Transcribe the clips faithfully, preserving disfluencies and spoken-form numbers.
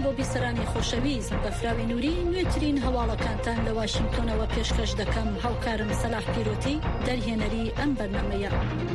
بۆ بیسەرانی خۆشەویست بەفراوی نووری نوێترین هەواڵەکانتان لە واشنگتۆنەوە پێشکەش دەکەم. هاوکارم سەلاح پیرۆتی دەرهێنەری ئەم بەرنامەیە.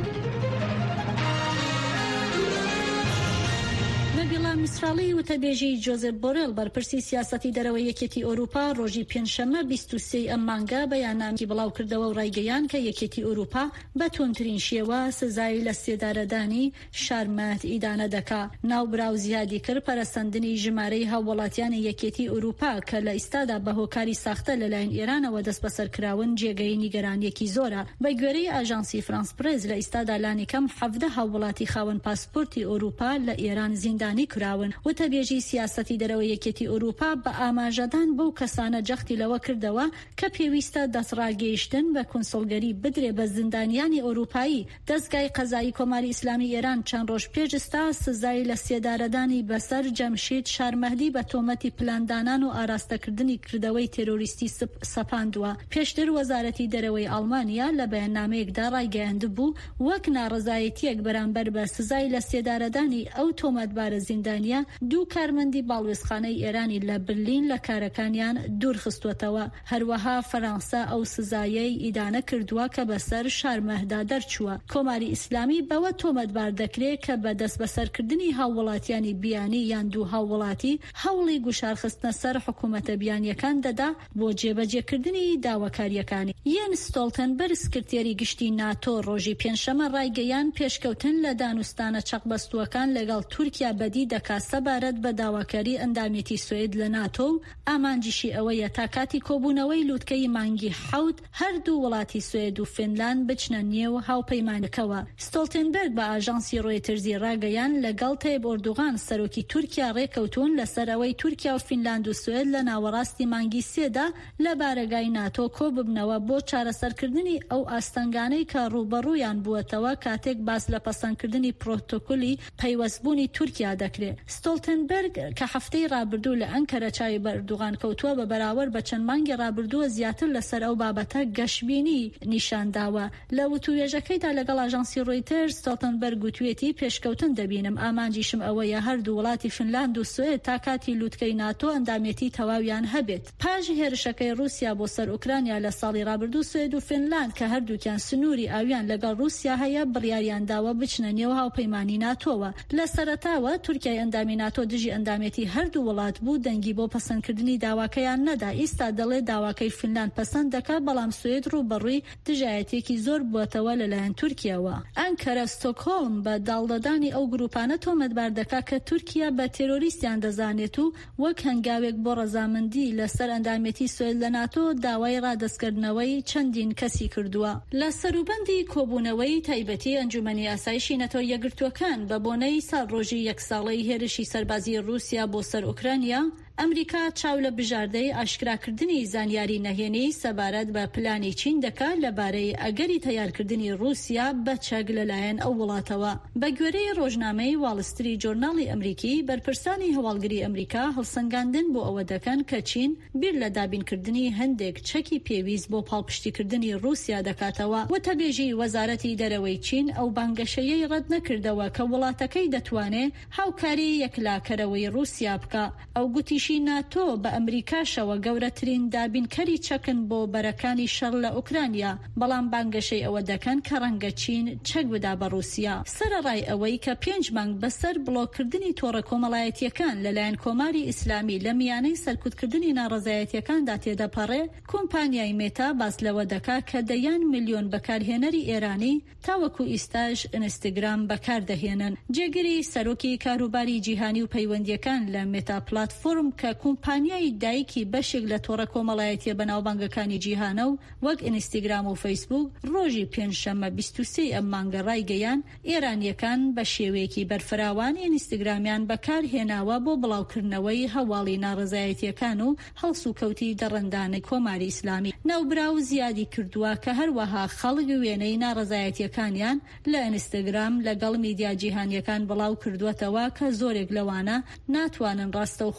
نەبیڵا میسراڵی وتەبێژی جۆزێف بۆرێل بەرپرسی سیاسەتی دەرەوەی یەکێتی ئەوروپا ڕۆژی پێنجشەممە بیست و سێ ئەم مانگە بەیاننامەی بڵاو کردەوە و ڕایگەیان کە یەکێتی ئەوروپا بە توندترین شێوە سزای لە سێدارەدانی شارمەت ئیدانە دەکا. ناوبراو زیادی کرد پەرەسەندنی ژمارەی هاووڵاتیانی یەکێتی ئەوروپا کە لە ئیستادا بە هۆکاری ساختە لەلایەن ئێرانەوە دەست بەسەرکراون جێگەی نیگەرانیەکی زۆرە. بە گوێرەی ئاژانسی فرانس پرێس لە ئیستادا لانی کەم حەڤدە هاووڵاتی خاوەن پاسپۆرتی ئەوروپا لە ئێران زیندانی کراون. وتەبێژی سیاسەتی دەرەوەی یەکێتی ئەوروپا بە ئاماژەدان بەو کەسانە جەختی لەوە کردەوە کە پێویستە دەسڕاگەیشتن بە کونسڵگەری بدرێ بە زیندانیانی ئەوروپایی. دەستگای قەزایی کۆماری ئیسلامی ئێران چەند ڕۆژ پێشستا سزای لە سێدارەدانی بەسەر جەمشید شارمەهدی بە تۆمەتی پلاندانان و ئاراستەکردنی کردەوەی تێرۆریستی سەپاندووە. پێشتر وەزارەتی دەرەوەی ئەڵمانیا لە بەیاننامەیەکدا ڕایگەیاندبوو وەک ناڕەزایەتیەک بەرامبەر بە سزای لە سێدارەدانی ئەو تۆمەتبارە زیندانیا دوو کارمەندی باڵوێزخانەی ئێرانی لە برلین لە کارەکانیان دوورخستوەتەوە. هەروەها فەرەنسا ئەو سزایەی ئیدانە کردووە کە بەسەر شارمەهدا دەرچووە. کۆماری ئیسلامی بەوە تۆمەتبار دەکرێت کە بە دەست بەسەرکردنی هاووڵاتیانی بیانی یان دوو هاووڵاتی هەوڵی گوشارخستنە سەر حکوومەتە بیانیەکان دەدا بۆ جێبەجێکردنی داواکاریەکانی. یەن ستۆڵتەنبەرگ سکرتێری گشتی ناتۆ ڕۆژی پێنجشەممە ڕایگەیان پێشکەوتن لە دانوستانە چەقبەستووەکان لەگەڵ تورکیا بەدی دەکات سەبارەت بە داواکاری ئەندامێتی سوێد لە ناتۆ و ئامانجیشی ئەوەیە تا کاتی کۆبوونەوەی لووتکەی مانگی حەوت هەردوو وڵاتی سوێد و فینلاند بچنە نێو هاوپەیمانەکەوە. ستۆڵتەنبەرگ بە ئاژانسی ڕۆیترزی ڕاگەیان لەگەڵ تەیب ئۆردوغان سەرۆکی تورکیا ڕێکەوتون لەسەر ئەوەی تورکیا و فینلاند و سوێد لە ناوەڕاستی مانگی سێدا لە بارەگای ناتۆ کۆ ببنەوە بۆ چارەسەرکردنی ئەو ئاستەنگانەی کە ڕوبەڕوویان بووەتەوە کاتێک باس لە پەسەندکردنی پرۆتۆکۆلی پەیوەستبوونی تورکیا دەکرێت. ستۆڵتەنبەرگ کە هەفتەی ڕابردوو لە ئەنکەرە چاوی بە ئەردوغان کەوتووە بە بەراورد بە چەند مانگی ڕابردووە زیاتر لەسەر ئەو بابەتە گەشببینی نیشانداوە. لە وتوێژەکەیدا لەگەڵ ئاژانسی ڕۆیترز ستۆڵتەنبەرگ گوتوێتی پێشکەوتن دەبینم ئامانجیشم ئەوەیە هەردوو وڵاتی فینلاند و سوێد تا کاتی لووتکەی ناتۆ ئەندامێتی تەواویان هەبێت. پاش هێرشەکەی رووسیا بۆ سەر ئوکرانیا لە ساڵی ڕابردوو سوێد و فینلاند کە هەردووکیان سنووری ئاویان لەگەڵ رووسیا هەیە بڕیاریان داوە بچنە نێو هاوپەیمانی ناتۆوە. لە سەرەتاوە تورکیای ئەندامی ناتۆ دژی ئەندامێتی هەردوو وڵات بوو دەنگی بۆ پەسەندکردنی داواکەیان نەدا. ئیستا دەڵێ داواکەی فینلاند پەسەند دەکات بەڵام سوێد ڕووبەڕووی دژایەتێکی زۆر بووەتەوە لەلایەن تورکیاوە. ئەنکەرە ستۆکهۆلم بە داڵدەدانی ئەو گروپانە تۆمەتبار دەکات کە تورکیا بە تێرۆریستیان دەزانێت و وەک هەنگاوێک بۆ ڕەزامەندی لەسەر ئەندامێتی سوێد لە ناتۆ داوای ڕادەستکردنەوەی چەندین کەسی کردووە. لە سەروبەندی کۆبوونەوەی تایبەتی ئەنجومەنی ئاسایشی نەتۆ یەکگرتووەکان بە بۆنەی ساڵ ڕۆژی یەک ساڵەی هێرشی سەربازی رووسیا بۆ سەر ئوکرانیا ئەمریکا چاو لە بژاردەی ئاشکراکردنی زانیاری نەهێنی سەبارەت بە پلانی چین دەکات لەبارەی ئەگەری تەیارکردنی رووسیا بە چەک لەلایەن ئەو وڵاتەوە. بە گوێرەی ڕۆژنامەی واڵستری جۆرناڵی ئەمریکی بەرپرسانی هەواڵگری ئەمریکا هەڵسەنگاندن بۆ ئەوە دەکەن کە چین بیر لە دابینکردنی هەندێک چەکی پێویست بۆ پاڵپشتیکردنی رووسیا دەکاتەوە. وتەبێژی وەزارەتی دەرەوەی چین ئەو بانگەشەیەی ڕەت نەکردەوە کە وڵاتەکەی دەتوانێت هاوکاری یەکلاکەرەوەی رووسیا بکات. ئەو گوتی ناتۆ بە ئەمریکاشەوە گەورەترین دابینکەری چەکن بۆ بەرەکانی شەڕ لە ئوکرانیا، بەڵام بانگەشەی ئەوە دەکەن کە ڕەنگە چین چەک بدا بە رووسیا. سەرەڕای ئەوەی کە پێنج مانگ بەسەر بڵۆکردنی تۆڕە کۆمەڵایەتیەکان لەلایەن کۆماری ئیسلامی لە میانەی سەرکوتکردنی ناڕەزایەتیەکاندا تێدەپەڕێ، کۆمپانیای مێتا باس لەوە دەکات کە دەیان میلیۆن بەکارهێنەری ئێرانی تاوەکو ئیستاژ ئینستاگرام بەکاردەهێنن. جێگیری سەرۆکی کاروباری جیهانی و پەیوەندیەکان لە مێتا پلاتفۆرم کە کۆمپانیای دایکی بەشێک لە تۆڕە کۆمەڵایەتیە بەناوبانگەکانی جیهانە و وەک ئینستاگرام و فەیسبوک ڕۆژی پێنجشەممە بیست و سێ ئەم مانگە ڕایگەیان ئێرانیەکان بە شێوەیەکی بەرفراوان ئینستاگرامیان بەکارهێناوە بۆ بڵاوکردنەوەی هەواڵی ناڕەزایەتیەکان و هەڵس و کەوتی دەڕەندانی کۆماری ئیسلامی. ناوبراو زیادی کردووە کە هەروەها خەڵک وێنەی ناڕەزایەتیەکانیان لە ئینستاگرام لەگەڵ میدیا جیهانیەکان بڵاو کردووەتەوە کە زۆرێک لەوانە ناتوانن ڕاستەوخۆ لە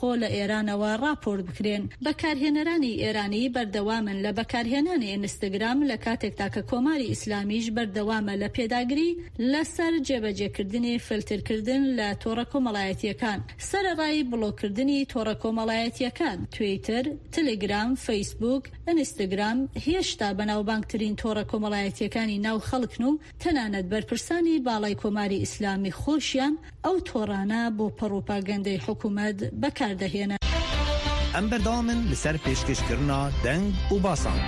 ئێرانەوە راپۆرت بکرێن. بەکارهێنەرانی ئێرانی بەردەوامن لە بەکارهێنانی ئینستاگرام لە کاتێکدا کە کۆماری ئیسلامیش بەردەوامە لە پێداگری لەسەر جێبەجێکردنی فلترکردن لە تۆڕە کۆمەڵایەتیەکان، سەرەڕای بڵۆکردنی تۆڕە کۆمەڵایەتیەکان. تویتر، تەلەگرام، فەیسبوک، ئینستاگرام هێشتا بەناوبانگترین تۆڕە کۆمەڵایەتیەکانی ناو خەڵکن و تەنانەت بەرپرسانی باڵای کۆماری ئیسلامی خۆشیان ئەو تۆڕانە بۆ پەڕۆپاگەندەی حکوومەت بەکاردەهێنن. ئەم بەردەوامن لەسەر پێشکەشکردنا دەنگ و باسان.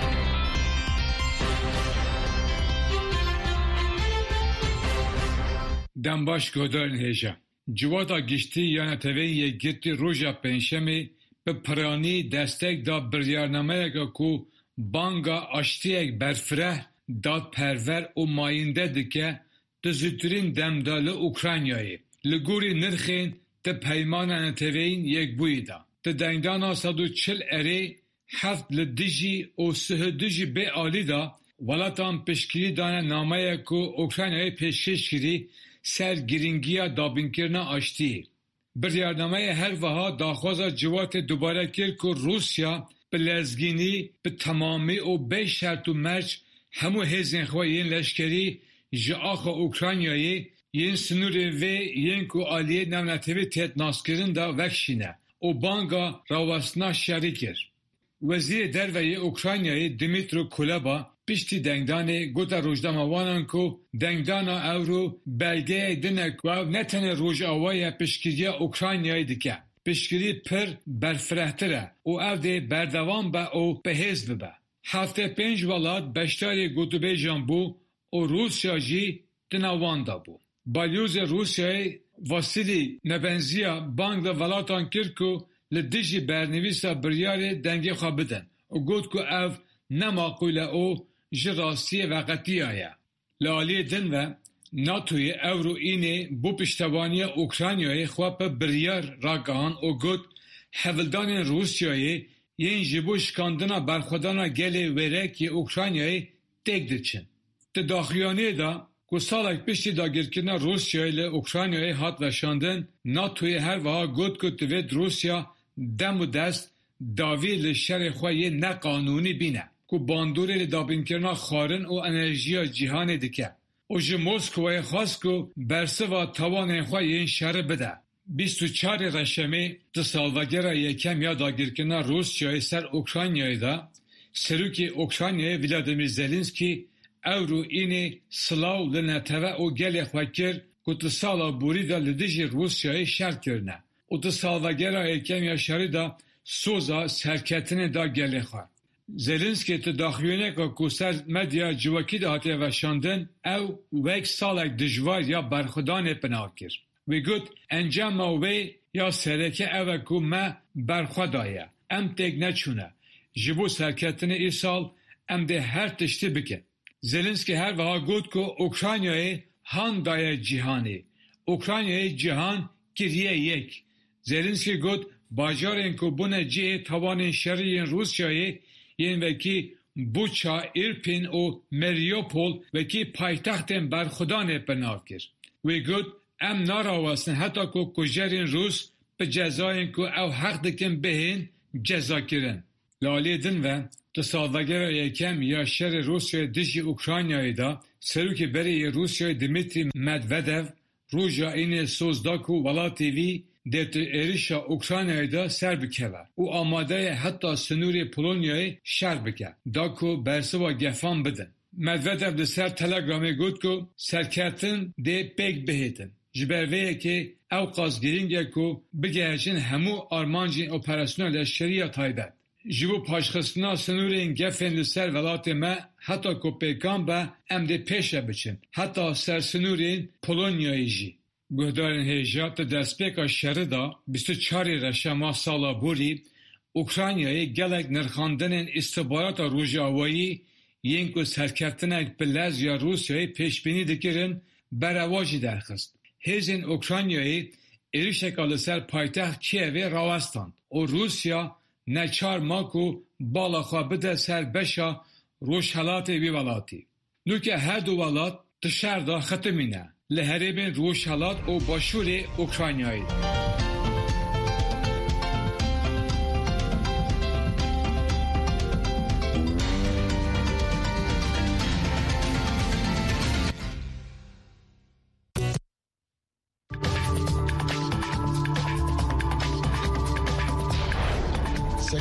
دەمباش گۆدارن هێژە. Civata giştî yana tevên yekgirtî roja pênşemê bi piranî destek da biryarnameyeka ku banga aştiyek berfireh, dadperver û mayînde dike di zûtirîn demda li Ukraynayê. Li gorî nirxên di peymana neteweyên yekbûyî da. Di dengdana sed û çil erê heft li dijî û sihê dijî bê alî da welatan piştgirî dane nameyek ku Ukraynayê pêşkêş kirî ser giringiya dabînkirina aştiyê. Biryarnameyê her wiha daxwaza ciwatê dubare kir ku Rusya bi lezgînî, bi temamî û bê şert û merc hemû hêzên xwe yên leşkerî ji axa Ukraynayê yên sinûrê vê yên ku aliyê navnetewî têt naskirin da vekşîne û banga rawestina şerî kir. Wezîrê Derveyê Ukraynayê Dmytro Kuleba piştî dengdanê gota rojnamawanan ku dengdana ewro belgeyek dine ku ev ne tenê rojavaya piştgiriya Ukraynayê dike. Piştgirî pir berfirehtir e û ev dê berdewam be û bihêz bibe. Heftê pênc welat beşdarê gotûbêjan bû û Rusya jî di nav wan de bû. Balyozê Rusyayê Vasilî Nebenziya bang li welatan kir ku li dijî bernivîsa biryarê dengê xwe bidin û got ku ev ne maqûl e û ji rastiyê veqetiya ye. Li aliyê din ve NATOyê ewro înê bû piştevaniya Ukraynayê xwe pe biryar ragihan û got hevildanên Rusyayê yên ji bo şikandina berxwedana gelê wêrekî Ukraynayê têk diçin. Di daxuyaniyê da ku salek piştî dagirkirina Rusyayê li Ukraynayê hat veşandin, NATOyê her wiha got ku divê Rusya dem û dest davî li şerê xwe yê neqanûnî bîne ku bandorê li dabînkirina xwarin û enerjiya cîhanê dike û ji Moskowayê xwast ku bersiva tawanên xwe yên şerê bide. bîst û çarê reşemê di salvegera yekem ya dagirkirina Rusyayê ser Ukraynayê da serokê Ukraynayê Volodymyr Zelenskî ewro înê silav li neteve û gelê xwe kir ku di sala borî da li dijî Rusyayê şer kirine û di salvegera yekem ya şerê da soza serketinê da gelê xwe. Zelenskî ti daxuyaneka ku ser medya civakî de hatiye veşandin ew wek salek dijwar ya berxwedanê pina kir. Wê got encama wê ya sereke ev e ku me berxweda ye. Em têk neçûne. Ji bo serketinê îsal em dê her tiştî bikin. Zelenskî her wiha got ku Ukraynayê han daye cîhanê. Ukraynayê cîhan kiriye yek. Zelenskî got bajarên ku bûne cihê tawanên şerî yên Rusyayê yên wekî Buça, Irpin û Mariupol wekî paytextên berxwedanê pinav kir. Wê got em narawestin heta ku kujerên Rûs bi cezayên ku ew heq dikin bihên cezakirin. Li aliyê din ve di salvegera yekem ya şerê Rusyayê dijî Ukraynayê da serokê berê Rusyayê Dmitry Medvedev roja înê soz da ku welatê wî dêtir êrişa Ukraynayê da ser bikeve û amade ye heta sinûrê Polonyayê şer bike da ku bersiva gefan bidin. Medvedev li ser Telegramê got ku serketin dê pêk bihêtin. Ji ber vê yekê ew qas giring e ku bigehecin hemû armancên operasyona leşkeriya taybet. Ji bo paşxistina sinûrên gefên li ser welatê me heta ku pêkan be em dê pêşe biçin heta ser sinûrên Polonyayê jî. Guhdarên hêja di destpêka şerê da bîst û çarê reşema sala borî Ukraynayê gelek nirxandinên îstihbarata rojavayî yên ku serkeftinek bi lez ya Rusyayê pêşbînî dikirin bereva jî derxist. Hêzên Ukraynayê êrişeka li ser paytext Kievê rawestan û Rusya neçar ma ku bala xwe bide ser beşa rojhelatê wî welatî. Nûke her du welat di şer da xitimîne li herêmên rojhelat û başûrê Ukraynayê.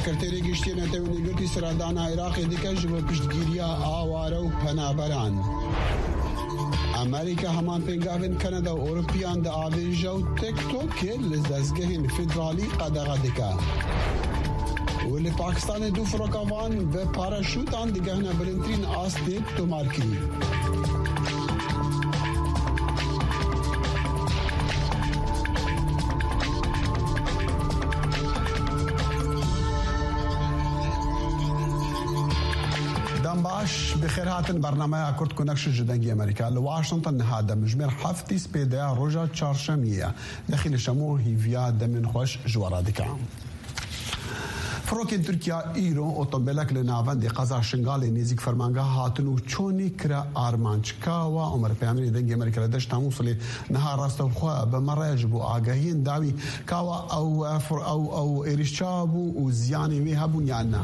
سکرتری گشتی نتوانی گرتی سرادان عراق دیکه جب پشتگیری آواره و پنابران امریکا همان پنگاوین کانادا و اروپیان دا آویجا و تک توک لزدزگهین فدرالی قدغه دیکه ولی پاکستان دو فروکوان و پاراشوتان دیگه نه بلندترین آستی تو مارکری باش بخير هاتن برنامه كرت كونكشن جدنجي امريكا لواشنطن هذا مجمر حفتي سبيدا روجا تشارشميه داخل شمو هيفيا دمن خوش جوارا دكام فروکن ترکیه ایران اتومبیلک لناوند قزا شنگال نزیک فرمانگاه هاتنو چونی کرا آرمانچکا و عمر پیامری دنگ امریکا لدش تاموسلی نهار راستو خو به مراجب و آگاهین داوی کاوا او او او ایرشابو و زیانی وی هبون یانا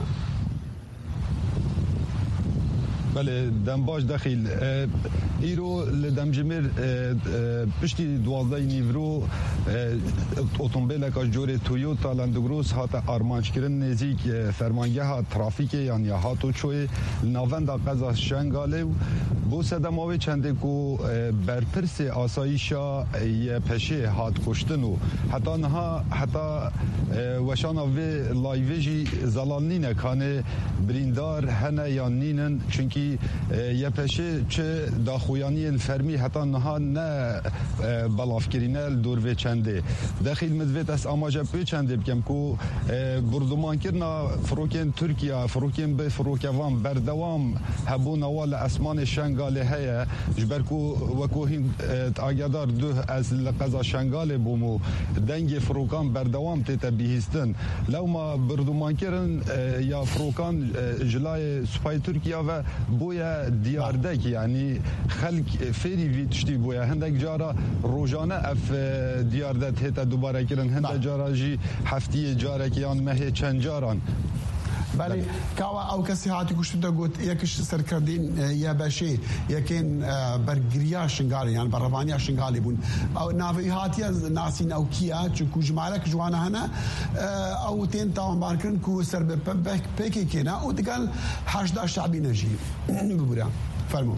بله دنباش داخل ایرو لدمجمر پشتی دوازده نیورو اتومبیل که جور تویوتا لندگروس هات آرمانچ کردن نزیک فرمانگه ها ترافیک یعنی هاتو چوی ناوند قزا شنگاله بو سدماوی چنده کو برپرس آسایشا یه پشه هات کشتنو حتی نها حتی وشانا وی لایویجی زلالنینه کانه بریندار هنه یا نینن چونکی یه پشه چه داخویانی الفرمی حتی نها نه بلافکرینه دور و چنده داخل مدویت از آماجه پی چنده بکم کو بردمان کرنا فروکین ترکیه فروکین به فروکوان بردوام هبون اول اسمان شنگاله هیا جبر کو وکوهین آگادار دو از لقزا شنگاله بومو دنگ فروکان بردوام تیتا بیهستن لو ما بردمان کرن یا فروکان جلای سپای ترکیه و بویا دیاردک یعنی خلق فری وی تشتی بویا هندک جارا روزانه اف دیارده هتا دوباره کرن هندک جارا جی هفتی جاره کیان مه چند جاران بله کاوا او کسی هاتی کشته دا گوت یکش سرکردین یا بشه یکین برگریا شنگالی یعنی بروانیا شنگالی بون او ناوی هاتی از ناسین او کیا چکو جمالک جوانا هنه او تین تاوان بارکرن کو سر بپیکی کنا او دقال حشدا شعبی نجی ببورا فرمو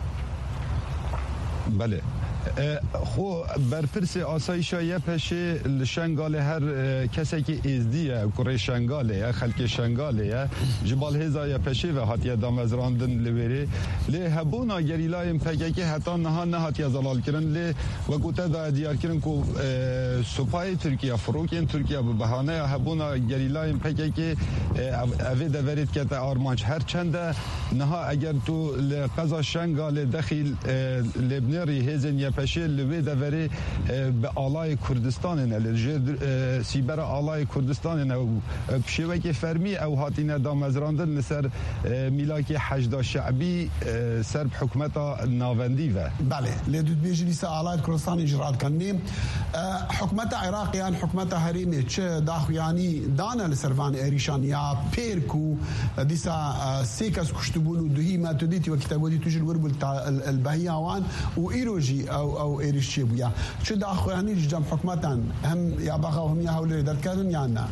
بله خو برپرس آسایشا یه پشه شنگاله هر کسی که ازدیه کره شنگاله خلک شنگاله جبال هزا یه پشه و حتی دامزراندن لوری لی هبونا گریلایم پکه که حتی نها نه حتی زلال کرن لی و گوته دا دیار کرن که سپای ترکیه فروکین ترکیه به بهانه هبونا گریلایم پکه که اوی دورید که تا آرمانچ هر چنده نها اگر تو قضا شنگاله دخیل لبنری هزن یه پشه لوی دوری به آلای کردستان نه لجه سیبر آلای کردستان نه پشوه که فرمی او هاتینه دامزراندن نسر میلاکی حشدا شعبی سرب حکمت ناوندی و بله لیدود بیجی لیسا آلای کردستان اجراد کنیم حکمت عراقیان حکمت حریمی چه داخویانی دانه لسروان ایریشان یا پیرکو دیسا سیکس کشتبونو دوهی ما تدیتی و کتابودی توجل وربل البهیاوان و ایروجی او او ایریشی بویا چه داخویانی جم حکمتان هم یا بقا هم یا حولی درد کردن یا نه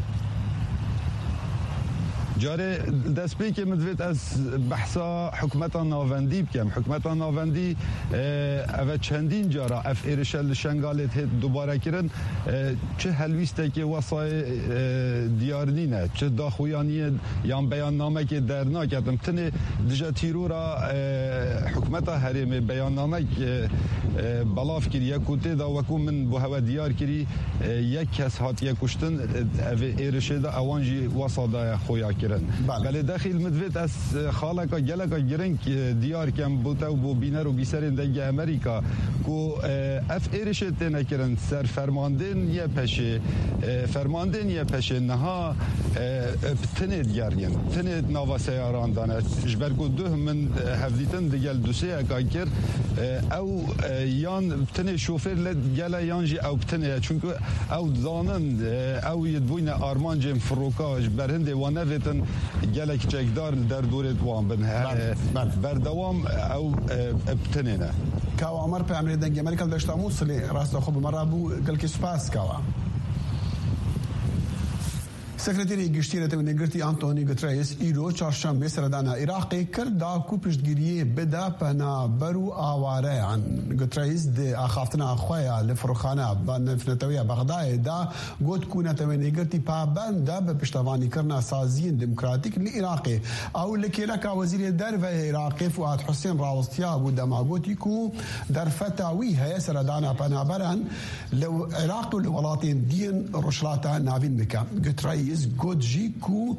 جاره دست بی که مدوید از بحثا حکمت ناوندی بکم حکمت ناوندی اوه چندین جارا اف ایرشل شنگالت دوباره کرن چه حلویسته که وصای دیارنینه چه داخویانی یا بیان نامه که درنا کردم تنه دجا تیرورا حکمت حریم بیان نامه که بلاف کری یک کوته دا وکو من بو هوا دیار کری یک کس هات یک کشتن اوه ایرشه دا اوانجی وصا دا خویا کرن بله داخل مدوید از خالقا گلقا گرنگ دیار کم بوتا و بو بینر و بیسرین دنگ امریکا کو اف ایرشه تینه کرن سر فرماندن یه پشه فرماندن یه پشه نها تنه دیارین تنه ناوا سیاران دانه جبرگو دو من هفدیتن دیگل دوسه اکا کر او یان تنه شوفر لد گل یانجی او تنه چونکو او دانن او یدبوین آرمان جیم فروکاج برهنده و نویتن گلک چکدار در دور دوام بن بردوام او ابتنینه کاوا عمر په امر دنګ امریکا د شتامو سلی راست خو به مرابو گل کې سپاس کاوا سکرتری گشتی نگرتی آنتونی گوتریس ایرو چهارشنبه سردانا عراقی کرد دا کو پشتگیری بدا پنا برو آواره عن گوتریس دی آخافتنا خویا لفرخانه با نفنتویه بغداد دا گوت کو نتوی نگرتی پابند دا به پشتوانی کرنا سازین دموکراتیک لعراقی او لکیلک وزیر در و عراقی فؤاد حسین راوستیا بود ما گوتی کو در فتاوی هي سردانا پنا برن لو عراق والولاطين دين رشلاتا نافين بكا گوتریس گوتجیکو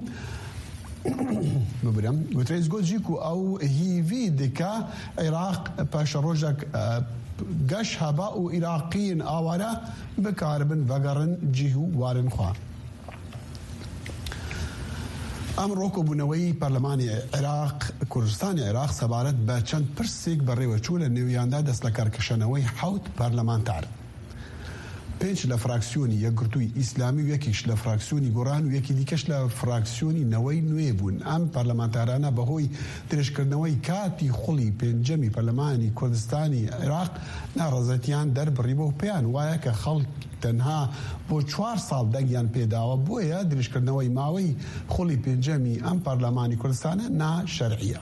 مبرم گوتریس گوتجیکو او هیوی دکا عراق پاش روجک گش هبا و عراقین آوارا بکاربن وگرن جیهو وارن خواه امروکو بنوی پارلمان عراق کردستان عراق سبارت با چند پرسیک برای وچول نیویانده دست لکرکشنوی حوت پارلمانتار پنج لفراکسیونی یک گروهی اسلامی و یکیش لفراکسیونی گوران و یکی دیگهش لفراکسیونی نوی نوی بون ام پارلمانترانه بهوی درشکردنوی کاتی خلی پنجمی پارلمانی کردستانی عراق نارضایتیان در بریبو پیان وایه که خلق تنها بو چوار سال دگیان پیداوه بویا درشکردنوی ماوی خلی پنجمی ام پارلمانی کردستانه نا شرعیه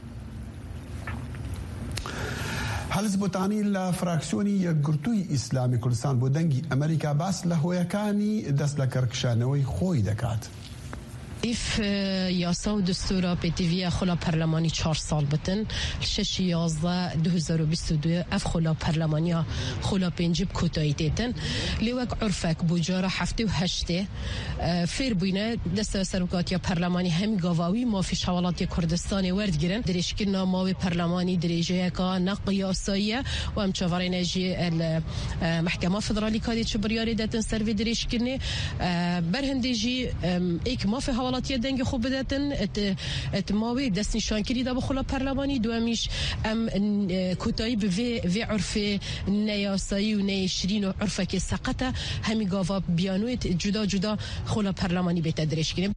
هەلز بۆتانی لە فراکسیۆنی یەکگرتووی ئیسلامی کوردستان بۆ دەنگی ئەمریکا باس لە هۆیەکانی دەست لە کەرکشانەوەی خۆی دەکات. ایف یاسا و دستورا پیتیوی خلا پرلمانی چهار سال بتن شش یازده دو هزار و بیست و دو اف خلا پرلمانی خلا پنجب کوتایی تیتن لیوک عرفک بوجارا هفته و هشته فیر بوینه دست سرکاتی پرلمانی همی گاواوی مافیش حوالات کردستان ورد گیرن درشکل ناماوی پرلمانی درجه کا نقل یاساییه و هم چواره نجی محکمه فدرالی کادی چبریاری دتن سروی درشکلنه برهندجی ایک مافی حوالات دنگ خوب بدتن ات ات ماوی دست نشان کردی دا بخلا پارلمانی دومیش ام کوتایی به وی عرف نیاسایی و نیشرین و عرفه که سقطه همی گاوا بیانویت جدا جدا خلا پارلمانی به تدریج کنیم.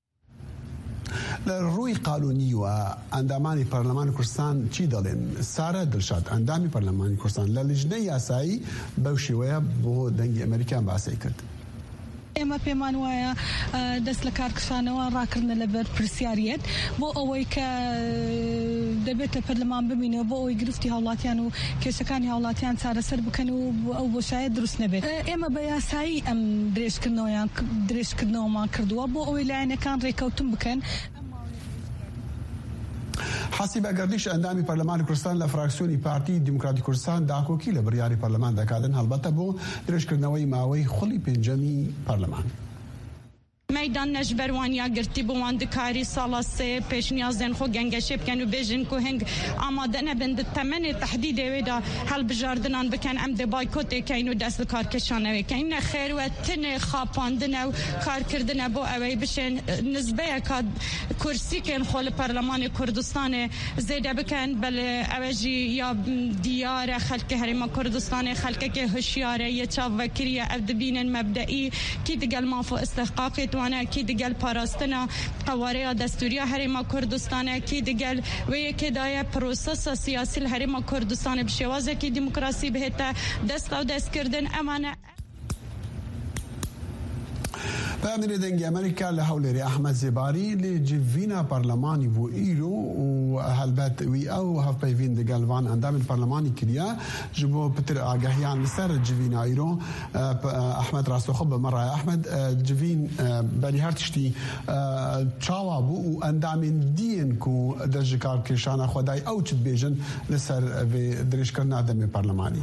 روی قانونی و اندامی پارلمان کردستان چی دارن؟ ساره دلشاد اندامی پارلمان کردستان لجنه یاسایی بوشیویا با دنگ امریکان باسی کرد. اما پیمان وایە دەست لە کارکشانەوە ڕاکردنە لەبەر پرسیاریەت بۆ ئەوەی کە دەبێت لە پەرلەمان ببینەوە بۆ ئەوەی گرفتی هاوڵاتیان و کێشەکانی هاوڵاتیان چارەسەر بکەن و ئەو بۆشایە دروست نەبێت. ئێمە بە یاسایی ئەم درێژکردنەوەیان درێژکردنەوەمان کردووە بۆ ئەوەی لایەنەکان ڕێکەوتن بکەن. حسب گردش اندامی پارلمان کردستان لفراکسیونی پارتی دموکراتی کردستان داکوکی لبریاری پارلمان دکادن هلبته بو درشکردنەوەی ماوەی خلی پنجمی پارلمان. ميدان نجبروانيا قرتي بوان دكاري صالاسي پیش نیازن خو گنگشه بکن و بیجن کو هنگ آمادنه بند تمن تحدید ودا هل بجاردنان بکن ام د بایکوت کینو دست کارکشانه کین خیر و تن خاپاندن و کار کردن بو اوی بشن نسبه کاد کرسی کن خول پارلمان کردستان زیاده بکن بل اوجی یا دیار خلق هرما کردستان خلق که هوشیاره یا چا وکریه ابدبین مبدئی کی دگل مافو استحقاقی وانا کی دگل پاراستنا قواره دستوری هرما کردستان کی دگل و یک دای پروسس سیاسی هرما کردستان بشوازه کی دموکراسی بهتا دست او دست کردن امانه بأمر دنگ أمريكا لحول أحمد زباري لجفينا برلماني بو إيرو وهالبات وي أو هف بيفين دقالوان عندام البرلماني كريا جبو بتر آگاهيان لسر جفينا إيرو أحمد راسو خب مرة أحمد جفين بني هرتشتي تشاوا بو عندام دين كو دجكار كشانا خداي أو تشت بيجن لسر في دريش كرنا عندام البرلماني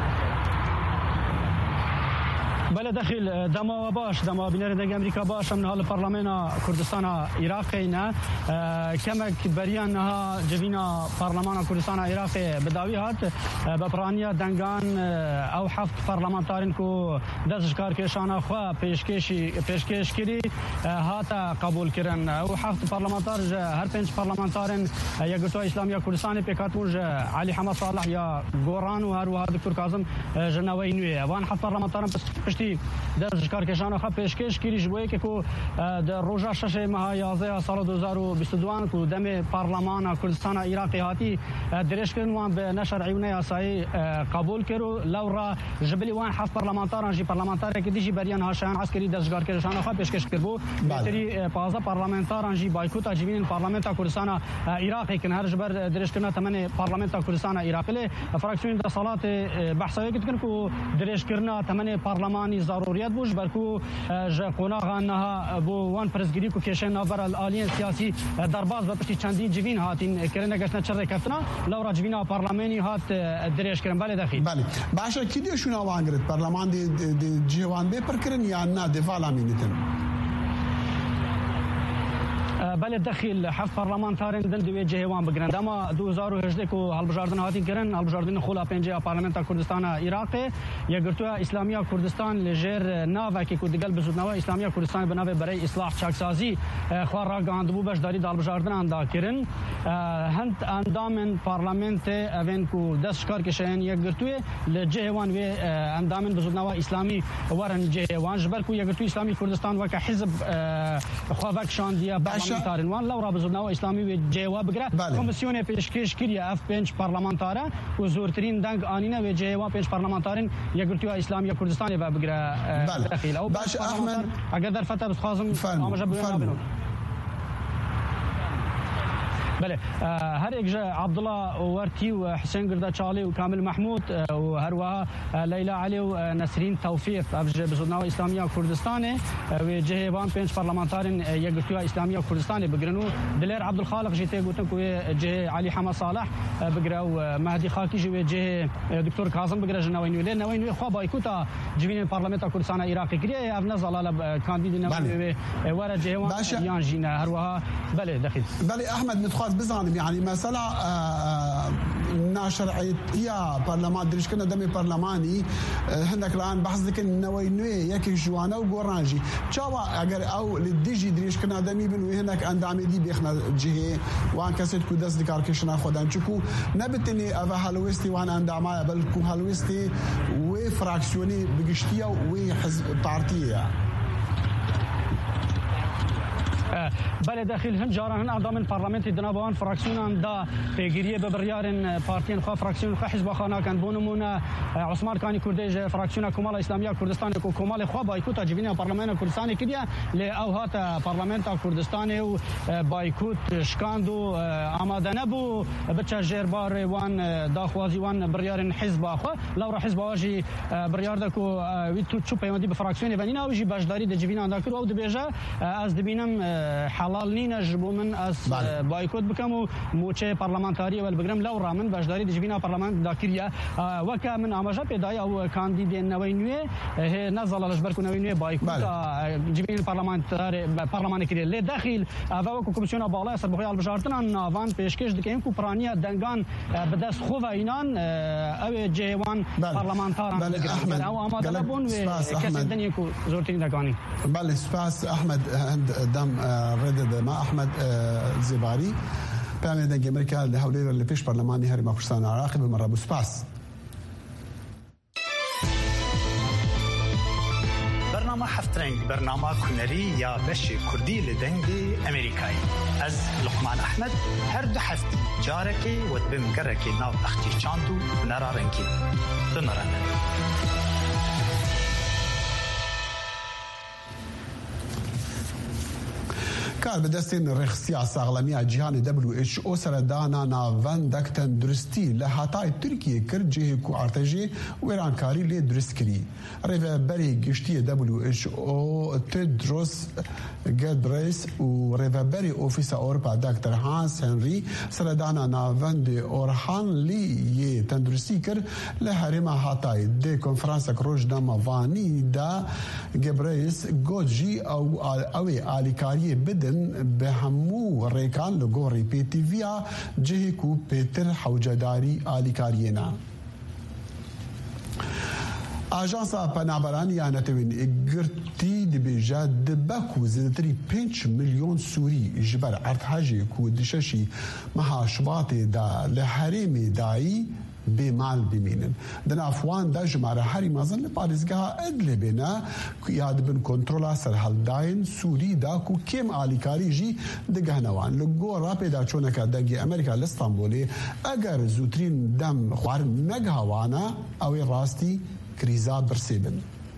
بله داخل دما باش دما بینر دنگ امریکا باش من حال پارلمان کردستان عراق نه کمک بریان ها جوینا پارلمان کردستان عراق بداوی هات بپرانیا دنگان او هفت پارلمانتارین کو دستش کار کشان خو پیشکشی پیشکش کری هات قبول کردن او هفت پارلمانتار هر پنج پارلمانتارین یگرتو اسلامی کردستان پیکاتوج علی حمد صالح یا گوران و هر و دکتور کاظم جنوی نوی وان هفت پارلمانتارین پشتی هاتی دست کارکشان خو پیشکش کری جوی که کو در روزا شش ماه یازده سال دو هزار و بیست و دو کو دم پارلمان کردستان عراق هاتی درش کردن وان به نشر عیونه اسایی قبول کرو لورا جبلی وان حف پارلمانتار انجی پارلمانتار که دیجی بریان هاشان عسکری دست کارکشان خو پیشکش کربو بهتری پازا پارلمانتار انجی بایکوت اجمین پارلمان کردستان عراق که هر جبر درش کردن تمن پارلمان کردستان عراق له فراکسیون د صلات بحثایی که کو درش کردن تمن پارلمانی ضروریت بوش برکو قونا غانها بو وان پرزگیری کو کشن نظر الالین سیاسی درباز و پشتی چندین جوین هاتین کرنه گشتن چر کفتنا لورا جوینا پارلمانی هات درش کردن بله داخل بله باشه کی دی شونا وانگرت پارلمان دی دی جوان به پر کرن یا نه دفاع امینتن بله داخل حف پارلمانتارین دن دوی جهوان بگرند اما دو هزار و هجده کو هلبجاردن هاتین کرن هلبجاردن خلا پنجه پارلمانت کردستان عراق یا گرتو اسلامی کردستان لجر ناو که کو دگل بزودنوا اسلامی کردستان بناو برای اصلاح چاکسازی خوار را گاندبو باش داری هلبجاردن اندا کرن هند اندام پارلمانت اون کو دست کار کشن یا گرتو لجهوان و اندام بزودنوا اسلامی ورن جهوان جبر کو یا گرتو اسلامی کردستان و که حزب خواک شاندیا پارلمانتارن لورا بزودنوا اسلامی و جواب بگیره کمیسیون پیشکش کردی اف پنج پارلمانتاره و زورترین دنگ آنینه و جواب پنج پارلمانتارن یک گرتو اسلامی کردستان و بگیره داخل او باش احمد اگر در فتح بس خازم آماجه بگیرم بله هر یک عبدالله ورتی و حسین گردچالی و کامل محمود و هر وها لیلا علی و نسرین توفیق افج بزودنوا اسلامی کردستان و جهوان پنج پارلمانتارن یک گرتو اسلامی کردستان بگرنو دلیر عبدالخالق جیته گوتن کو جه علی حما صالح بگرو مهدی خاکی جو جه دکتور کاظم بگره جنوینو له نوینو خو بایکوتا جوین پارلمان کردستان عراق کریه اف نزال کاندید نوینو ور جهوان یان جینا هر وها بله داخل بله احمد متخاص بزانم يعني مسألة ناشرعية يا برلمان دريش كنا دمي برلماني هندك الآن بحث ذكر نوي نوي يكي جوانا وقرانجي شاوا أجر أو للديجي دريش كنا دمي بنوي هناك أندامي دي بيخنا جهة وان كسيت كودس دكار كشنا خدان شكو نبتني أبا هالوستي وان أندامايا بل كو هالوستي وفراكسيوني بقشتيا وحزب بارتية بله داخل هند جاران هن اعضاء من پارلمانت دنابان فراکسیون دا پیگیری به بریارن پارتین خو فراکسیون خو حزب خانه کن بونمونه عثمان کانی کردی فراکسیون کمال اسلامی کردستان کو کمال خو بایکوت جوین پارلمان کردستان کدی ل اوهات پارلمانت کردستان و بایکوت شکاندو آماده نبو بچا جربار وان داخوازی وان بریارن حزب خو لو حزب واجی بریار دکو ویتو چو پیوندی به فراکسیون ونینا وجی باشداری د جوین انداکر او د بیجا از دبینم حلال نين جبو من از بايكوت بكمو موچه پارلمانتاري ول بگرم لو رامن باشداري دجبينا پارلمان داكريا وكا من اماجا پیداي او كانديد نوينوي نزل لجبركو نوينوي بايكوت جبين پارلمانتاري پارلمان كري له داخل او كوميسيون بالا سربخي البجارتن ناوان پیشکش دكين کو پرانيا دنگان بدس خو وينان او جيوان پارلمانتاران او اماده لبون و كاس الدنيا كو زورتين دغاني بله سپاس احمد دم ردد مع احمد زباري بامي دنگ امريكا اللي حولير اللي فيش برلماني هري مكرستان عراقي بالمره بسباس برنامه هفترنگ برنامه کنری یا بشی کردی لدنگی امریکایی از لقمان احمد هر دو هفته جارکی و بمگرکی ناو اختی چاندو نرارنکی بمرنه کار به دستین رخصیا ساغلمی جهان دبلیو اچ او سردانا ناوان دکتن درستی لحاتای ترکیه کرد جه کو ارتجی ویرانکاری لی درست کری ریو بری گشتی دبلیو اچ او تدروس گدریس و ریو بری اوفیس اورپا دکتر هانس هنری سردانا ناوان دی اورهان لی یه تندرستی کرد لحرم هاتای دی کنفرانس کروش داما وانی دا گبریس گوجی او اوی آلیکاری بدن به همو ریکان لگوری پی تی ویا جهی کو پیتر حوجداری آلیکارینا آژانسا پنابرانی نتوین گرتی دبیجا دبکو زیدتری پنج میلیون سوری جبر ارتحاجی کو دششی مها شباط دا لحرم دایی بمال بمینن دنا افوان دا جماره هری مازن لپاريزگاه ادل بنا یاد بن کنترولا سر هلداین سوری دا کو کم آلیکاری جی دگهنوان لگو را پیدا چونکا دنگی امریکا لستانبولی اگر زوترین دم خوار نگهوانا اوی راستی کریزا برسیبن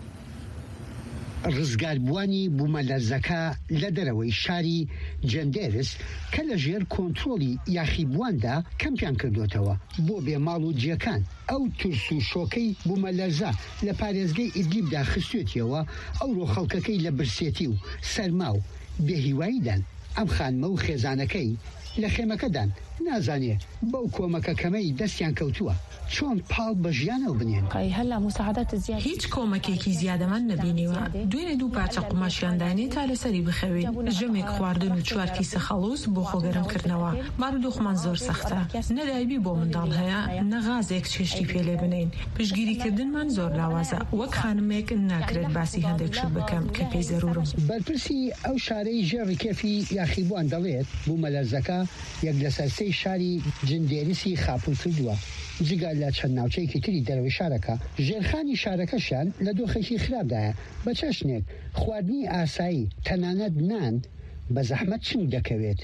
ڕزگاربوانی بوومەلەرزەکە لە دەرەوەی شاری جەندێرس کە لە ژێر کۆنترۆلی یاخیبواندا کەمپیان کردوتەوە بۆ بێماڵ و جیەکان ئەو ترس و شۆکەی بوومەلەرزە لە پارێزگەی ئیدلیبدا خستوێتیەوە ئەوڕۆ خەڵکەکەی لە برسێتی و سەرما و بێهیواییدان ئەم خانمە و خێزانەکەی لە خێمەکەدان نازانێ بەو کۆمەکە کەمەی دەستیان کەوتووە چۆن پاڵ بە ژیانەوە بنێن هیچ کۆمەکێکی زیادەمان نەبینیوە دوێنێ دوو پارچە قماشیاندانێت تا لەسەری بخەوێت ژەمێک خواردن و چوارکی سەخەڵوس بۆ خۆگەرمکردنەوە بارودۆخمان زۆر سەختە نەدایبی بۆ منداڵ هەیە نەغازێک چێشتی پێلێ بنین پشگیریکردنمان زۆر لاوازە وەک خانمێک ناکرێت باسی هەندێک شت بکەم کە پێی زەرورم بەرپرسی ئەو شارەی ژێڕی کێفی یاخیبوان دەڵێت بوومەلەرزەکە یەک لەسەر شاری جندێریسی خاپول کردووە جگە لە چەند ناوچەیەکی تری دەرەوەی شارەکە ژێرخانی شارەکەشیان لە دۆخێکی خراپدایە بە چەشنێک خواردنی ئاسایی تەنانەت نان بە زەحمەت چنگ دەکەوێت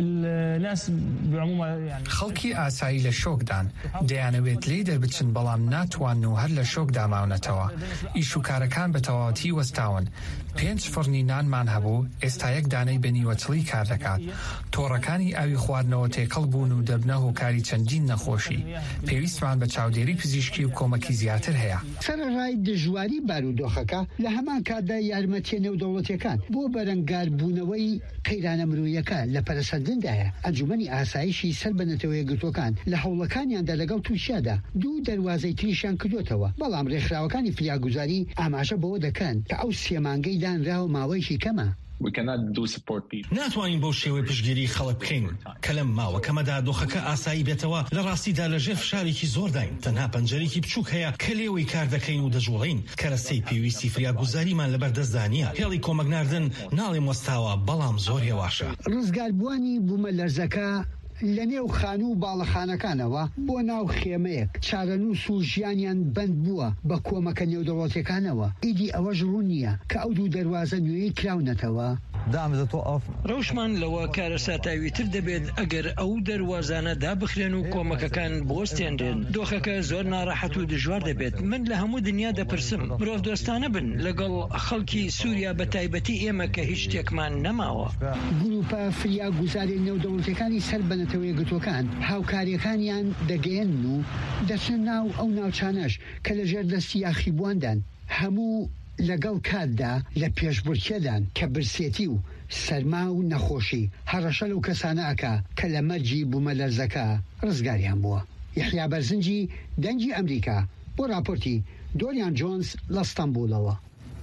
خەڵکی ئاسایی لە شۆکدان دەیانەوێت لێ دەربچن بەڵام ناتوان و هەر لە شۆک داماونەتەوە ئیش و کارەکان بە تەواوەتی وەستاون پێنج فڕنی نانمان هەبوو ئێستا یەک دانەی بەنیوەچڵی کار دەکات تۆڕەکانی ئاوی خواردنەوە تێکەڵ بوون و دەبنە هۆکاری چەندین نەخۆشی پێویستمان بە چاودێری پزیشکی و کۆمەکی زیاتر هەیە سەرەڕای دژواری بارودۆخەکە لە هەمان کاتدا یارمەتیە نێودەوڵەتیەکان بۆ بەرەنگاربوونەوەی قەیرانە مرۆییەکە لە پەرەسەندندایە ئەنجومەنی ئاسایشی سەر بە نەتەوەیە گرتوەکان لە هەوڵەکانیاندا لەگەڵ تووشیادا دوو دەروازەی تریشیان کردوتەوە بەڵام ڕێکخراوەکانی فریاگوزاری ئاماژە بەوە دەکەن کە ئەو سێمانگەی دانراوە ماوەیەکی کەمە ناتوانین بۆ شێوەی پشگیری خەڵک بکەین کە لەم ماوە کەمەدا دۆخەکە ئاسایی بێتەوە لە ڕاستیدا لەژێر فشارێکی زۆر داین تەنها پەنجەرێکی بچووک هەیە کە لێوەی کار دەکەین و دەجوڵین کەرەستەی پێویستی فریاگوزاریمان لەبەردەستدانیە هێڵی کۆمەکناردن ناڵێم وەستاوە بەڵام زۆر هێواشە ڕزگاربوانی بوومەلەرزەکە لە نێو خانوو و باڵەخانەکانەوە بۆ ناو خێمەیەک چارەنووس و ژیانیان بند بووە بە کۆمەکە نێودەوڵەتیەکانەوە ئیدی ئەوەش ڕوون نییە کە ئەو دوو دەروازە نوێی کراونەتەوە ڕەوشمان لەوە کارە ساتاویتر دەبێت ئەگەر ئەو دەروازانە دابخرێن و کۆمەکەکان بۆستێنرێن دۆخەکە زۆر ناڕەحەت و دژوار دەبێت من لە هەموو دنیا دەپرسم مرۆڤ دۆستانە بن لەگەڵ خەڵکی سووریا بە تایبەتی ئێمە کە هیچ شتێکمان نەماوە گروپە فریاگوزاری نێودەوڵەتیەکانی سەر بەنەتەوەی گرتوەکان هاوکاریەکانیان دەگەیەن و دەچن ناو ئەو ناوچانەش کە لە ژێر دەستی یاخیبواندان هەموو لەگەڵ کاتدا لە پێشبڕکێدان کە برسێتی و سەرما و نەخۆشی هەڕەشە لەو کەسانەکە کە لە مەرجی بوومەلەرزەکە ڕزگاریان بووە. یحیا بەرزنجی دەنگی ئەمریکا بۆ راپۆرتی دۆریان جۆنس لە ستەمبولەوە.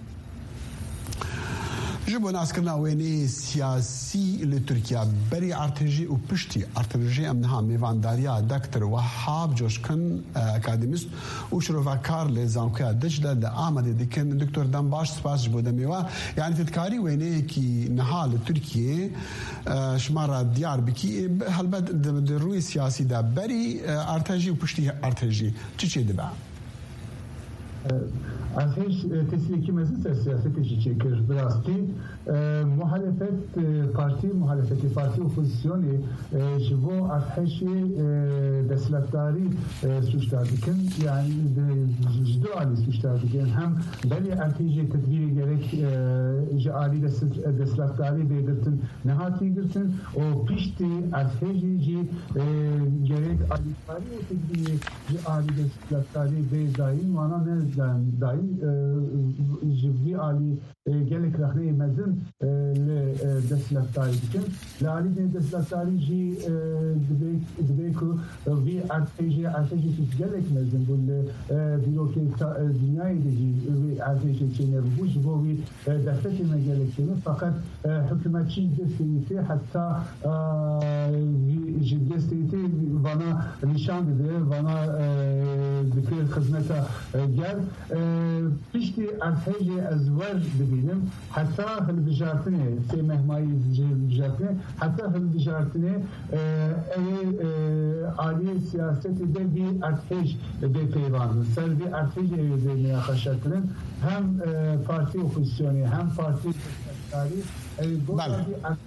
جبو ناسکرنا وینی سیاسی لترکیا بری ارتجی و پشتی ارتجی امنها میوانداریا دکتر وهاب جوشکن اکادمیست و شروفکار لزانکیا دجله لآمده دیکن دکتر دنباش سپاس جبو دمیوا یعنی تدکاری وینی کی نها لترکیه شمارا دیار بکی هلبت روی سیاسی دا بری ارتجی و پشتی ارتجی چی چی دبا؟ از هیچ تسلیکی مثل سیاستشی چکر براستی محالفت پارتی محالفتی پارتی اپوزیسیونی جبو از هیچ دستلفداری سوشتار دکن یعنی جدو عالی سوشتار دکن هم بلی ارتیجی تدبیری گرک عالی دستلفداری بگرتن نهاتی گرتن و پیشتی از هیچ جی گرک عالی کاری و تدبیری عالی دستلفداری بگرتن وانا نه دایم جبی عالی gelek rahne mezin le deslafdari dikin le ali deslafdari ji dibek dibeku vi arteji arteji gelek mezin bu le diroke dünyayı ji vi arteji çene bu bu vi destekine gerektiğini fakat hükümetçi desteği hatta desteği bana nişan dedi bana dikir hizmete gel پشتی ارتجی از ور ببینم حتی هل بجارتنه سی مهمایی بجارتنه حتی هل بجارتنه ای عالی سیاست ده بی ارتج به پیوند سر بی ارتج به نیاخشتن هم پارتی اپوزیسیونی هم پارتی تاریخ بله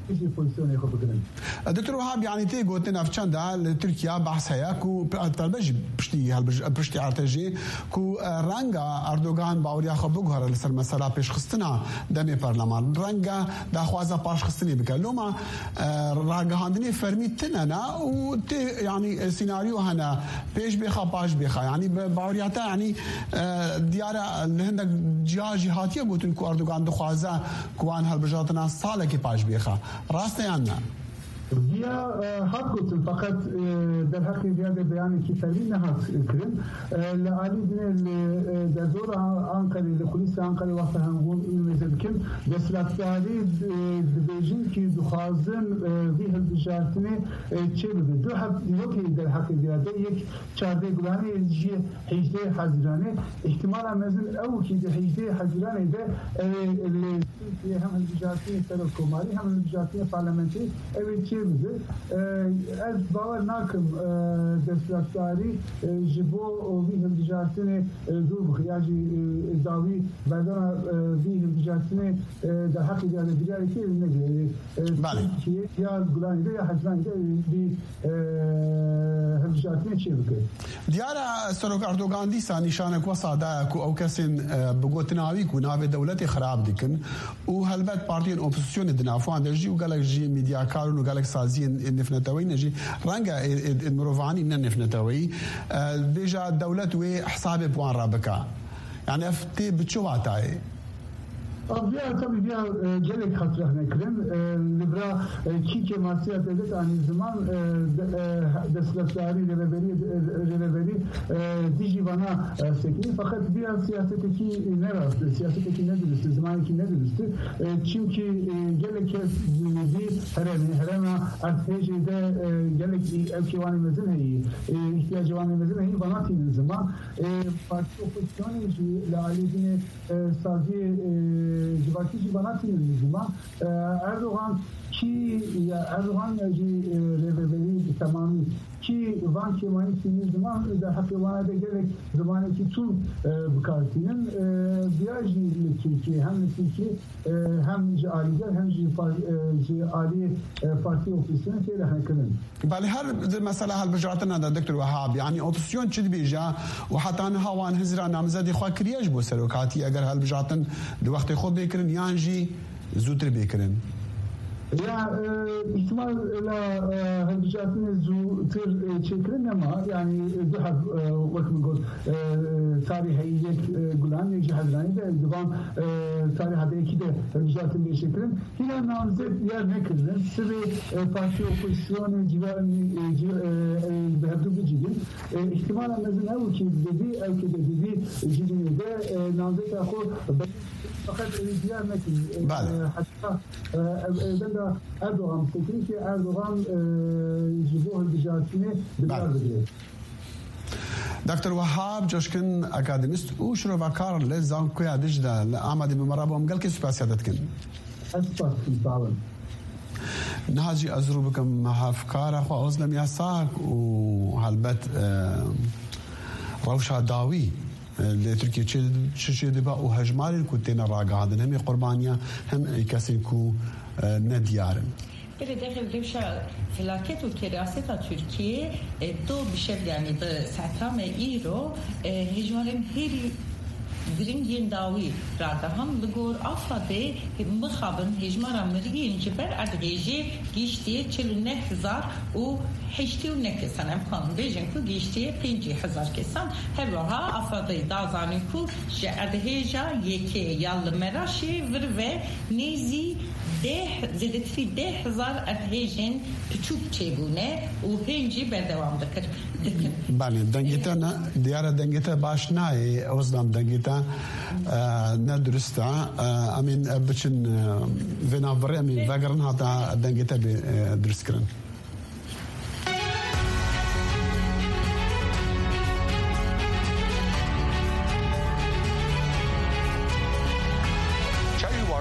دكتور وهاب يعني تي قلت نافشان دا تركيا بحث هيا كو طلبج بشتي هالبج بشتي ارتجي كو رانغا اردوغان باوريا خبوغهر لسر مساله پیش خستنا دمي برلمان رانغا دا خوازا باش خستني بكلوما رانغا هاندني فرمي تننا و يعني سيناريو هنا پیش بخا باش بخا يعني باورياتا يعني ديارة هندك جاجي هاتيه قلت كو اردوغان دخوازا كوان هالبجاتنا ساله کی پاش بیخا راست یا نه بیا حد گفتم فقط در حق زیاده بیانی که فرمی نهات کرن لعالی دنه در دور آنکاری لکلیس آنکاری وقت هنگون میزد کن دستلاتداری دبیجین که دخوازن وی هلبجارتنه چه بده دو حد یکی در حق زیاده یک چارده گلانه جی هجده حزیرانه احتمال امازن او که ده هجده حزیرانه ده هم هلبجارتنه سر کماری هم هلبجارتنه پارلمنتی اوی چه از باور ناکم دستلاتداری جبو وی هلبجارتنه دور بخیاجی ازاوی بعدنا وی هلبجارتنه در حق زیاده دیگری که نگه بله یا گلانی ده یا حزبانی ده بی هلبجارتنه چه بکه دیارا سروک اردوغان دیسا نشانک وصادا کو او کسین بگوتناوی کو ناوی دولتی خراب دیکن و هلبت پارتین اپوزیسیون دنافوان درجی و گلک جی میدیا کارون و گلک سازی النفنتوي نجي رانجا المروفاني من النفنتوي ديجا دولت وي حساب بوان رابكا يعني افتي بتشواتاي بیا tabii بیا gelek hatırına kirin libra ki kemasiyat edet aynı zaman destekleri reveri reveri dici bana sekini fakat bir siyasetteki ne rastı siyasetteki ne dürüstü zamanki ne dürüstü çünkü gelek bir heremi herema artejide gelek evkivani mezun heyi ihtiyacı var mezun heyi bana tinin zaman parti opozisyonu lâlidine sazı Civati civanati zaman Erdoğan ki ya Erdoğan ya ji reveri tamamı ki van kemani tiniz zaman da hakivana da gerek zamanı ki tüm bu partinin biyajı Türkiye hem Türkiye hem aliler hem ji ali parti ofisyonu şeyle hakkının. بله هر مسألة هالبجراتنا دا دكتور وهاب يعني أوبسيون شد بيجا وحتى أنا هوان هزرا نامزدي خوا كرياج بو سلوكاتي أجر هالبجراتن لوقت خود بيكرن يانجي زوتر بيكرن Ya ihtimal la haldicatın tır çekirin ama yani daha vakit gol tarihiyet gulan ne cihazlarını da divan tarihte iki de haldicatın bir çekirin. Yine namzet yer ne kırılır? Sıvı parti opozisyonu civarını behevdu bir cidin. İhtimal anlazım ev ki dedi ev ki dedi cidinde namzet akı fakat diğer metin hatta ben Erdoğan fikri ki Erdoğan jibo haldicatını bilir dedi. دكتور وهاب جوشكن اكاديميست وشرو فاكار لزان كويا دجدا لامد بمرابهم قال كيف سباسياتكن اسباس طبعا نهاجي ازروبكم هافكار اخو ازلم ياساك وهالبت روشا داوي لتركيا تشي دبا وهجمال كنتين راقا هذا هم قربانيا هم كاسينكو نديارن بله دقیقا بشه فلاکت و کراست ترکیه دو بشه یعنی به سطرام ایرو هجمارم هیری گرینگین داوی راده هم لگور آفاده مخابن هجمارا مرگین جبر ادریجی گیشتیه چلو نه هزار و هشتی و نه کسان امکان بیجن که گیشتیه پینجی هزار کسان هلوها آفاده دازانی که جه ادهیجا یکی یال مراشی ورو نیزی ده زیدتری ده هزار ادهیجن پچوب چیبونه و هنجی بردوام دکر بله دنگیتا دیاره دنگیتا باش نای اوزدام دنگیتا ندرستا امین بچن ویناوری امین وگرن هاتا دنگیتا درست کرن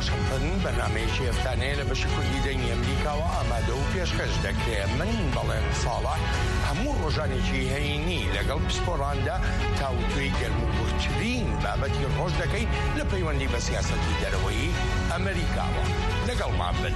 واشنطن بەنامەیەکی هەفتانەیە لە بەشی کوردی دەنگی ئەمریکاوە ئامادە و پێشکەش دەکرێت. من بەڵێن ساڵح هەموو ڕۆژانێکی هەینی لەگەڵ پسپۆڕاندا تاوتوێی گەرم و بورچترین بابەتی ڕۆژ دەکەین لە پەیوەندی بە سیاسەتی دەرەوەی ئەمریکاوە. لەگەڵمان بن.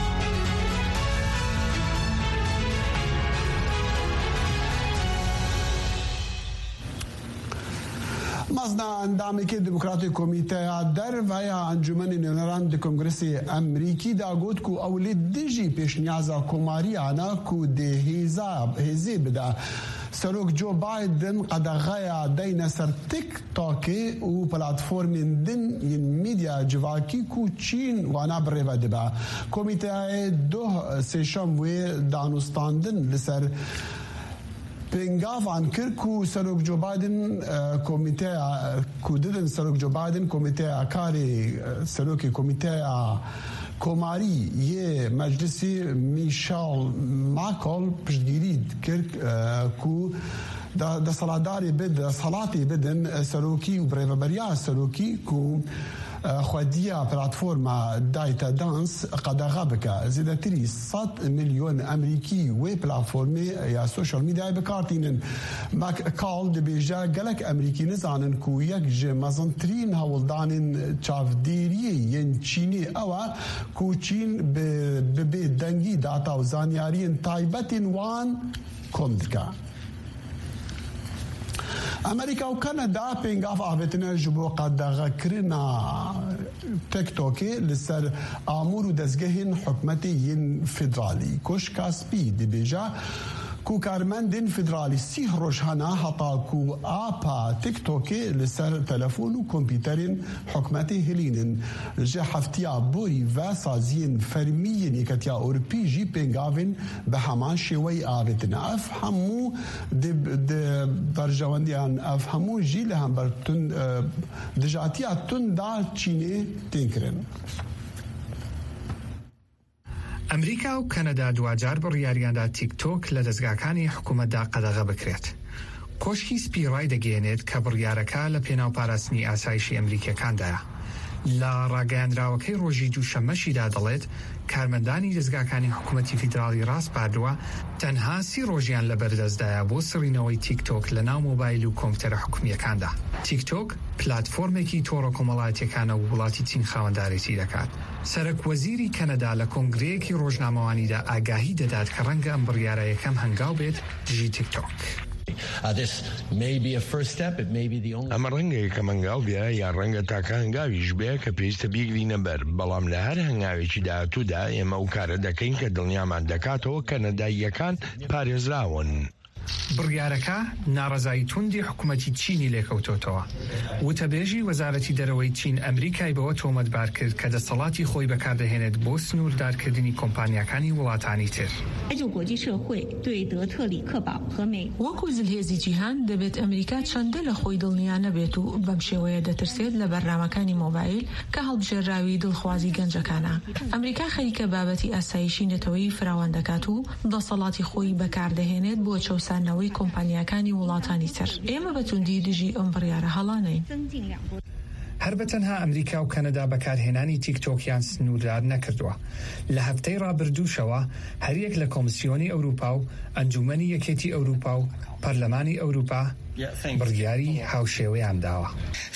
مزنا اندامێکی دموکراتی کۆمیتەیە دەرڤەیە ئەنجومەنی نوێنەران کۆنگرسی ئەمریکی داگوت کو ئەو لێ دژی پێشنیازە کۆماریانە کو دێهێزا هێزێ بدە سەرۆک جۆ بایدن قەدەغەیە دەینە سەر تیک تۆکێ و پلاتفۆرمین دن ین میدیا جواکی کو چین وانا بڕێوە دەبە. کۆمیتەیە دۆ سێشەم وێ دانوستاندن لەسەر پێنگاوان کرد و سەرۆک جۆ بایدن کۆمیتەیە کو ددن سەرۆک جۆ بایدن کۆمیتەیە کاری سەرۆکی کۆمیتەیە کۆماری یê مەجلیسی میشال ماکۆل پشتگیری کرد کو دەسەڵاتداری بد دەسەڵاتی بدن سەرۆکی و بڕێوەبەریا سەرۆکی کو خودیە پلاتفۆرما دایتە دانس قەدەغا بکە. زیاتری سەد میلیۆن ئەمریکی وێ پلاتفۆرمێ یا سۆشیال میدیای بکارتینن. ماکۆل دەبێژە گەلک ئەمریکی نزانن کو یەک ji mezintرین هەوڵدانên çavdêriyê yên Çînê ew e ku Çîn bi bê dengî data û zanyariyên taybetên wan kom dike. ئەمریکا و کەنەدا پێنگاف ئاڤێتنە ji bo qedexekirina TikTokê li ser amûr û dezgehên hikûmetê yên federalî. Koşka Spî dibêje ku karmendên federalî sîh roj hene heta ku apa TikTokê li ser telefon û kompîterên hikûmetê hilînin. Ji heftiya borî ve saziyên fermiyên Yeketiya Ewropî jî pêngavên bi heman şêweyê avêtine. Ev hemû di berjewendiyan ev hemû jî li hember dijatiya tunda Çînê tên kirin. ئەمریکا و کەنەدا دوجار بڕیاریاندا تیکتۆک لە دەستگاکانی حکوومەتدا قەدەغە بکرێت. کۆشکی سپی ڕای دەگەێنێت کە بڕیارەکە لە پێناوپاراستنی ئاسایشی ئەمریکیەکاندایە. لە ڕاگەیاندراوەکەی ڕۆژی دووشەمەشیدا دەڵێت کارمەندانی دەستگاکانی حکوومەتی فیدراڵی ڕاست پاردووە تەنها سی ڕۆژیان لە بەردەستدایە بۆ سڕینەوەی تیکتۆک لە ناو مۆبایل و کۆمپیوتەرە حکوومیەکاندا. تیکتۆک پلاتفۆرمێکی تۆڕە کۆمەڵایەتیەکانە و وڵاتی چین خاوەندارێتی دەکات. سەرک وەزیری کەنەدا لە کۆنگرەیەکی ڕۆژنامەوانیدا ئاگاهی دەدات کە ڕەنگە ئەم بڕیارە یەکەم هەنگاو بێت دژی تیکتۆک. ئەمە ڕەنگەیە کە مەنگاڵبیە یان ڕەنگە تاکە هەنگاویش بێ کە پێویستە بیگرینە بەر، بەڵام لە هەر هەنگاوێکی داهاتوودا ئێمە ئەو کارە دەکەین کە دڵنیامان دەکاتەوە کە نەداییەکان پارێزراون. بڕیارەکە ناڕەزایی توندی حکوومەتی چینی لێکەوتۆتەوە. وتەبێژی وەزارەتی دەرەوەی چین ئەمریکای بەوە تۆمەتبار کرد کە دەسەڵاتی خۆی بەکاردەهێنێت بۆ سنووردارکردنی کۆمپانیەکانی وڵاتانی تر. وەکو زلهێزی جیهان دەبێت ئەمریکا چەندە لە خۆی دڵنیا نەبێت و بەم شێوەیە دەترسێت لە بەرنامەکانی مۆبایل کە هەڵبژێراوی دڵخوازی گەنجەکانە. ئەمریکا خەریکە بابەتی ئاسایشی نەتەوەی فراوان دەکات و دەسەڵاتی خۆی بەکاردەهێنێت بۆ چەوسانەوەی کۆمپانیەکانی وڵاتانی تر. ئێمە بەتوندی دژی ئەم بڕیارە هەڵانەین. هەر بەتەنها ئەمریکا و کەنەدا بەکارهێنانی تیکتۆکیان سنووردار نەکردووە. لە هەفتەی ڕابردووشەوە هەریەک لە کۆمسیۆنی ئەوروپا و ئەنجومەنی یەکێتی ئەوروپا و پەرلەمانی ئەوروپا بڕیاری هاوشێوەیان داوە.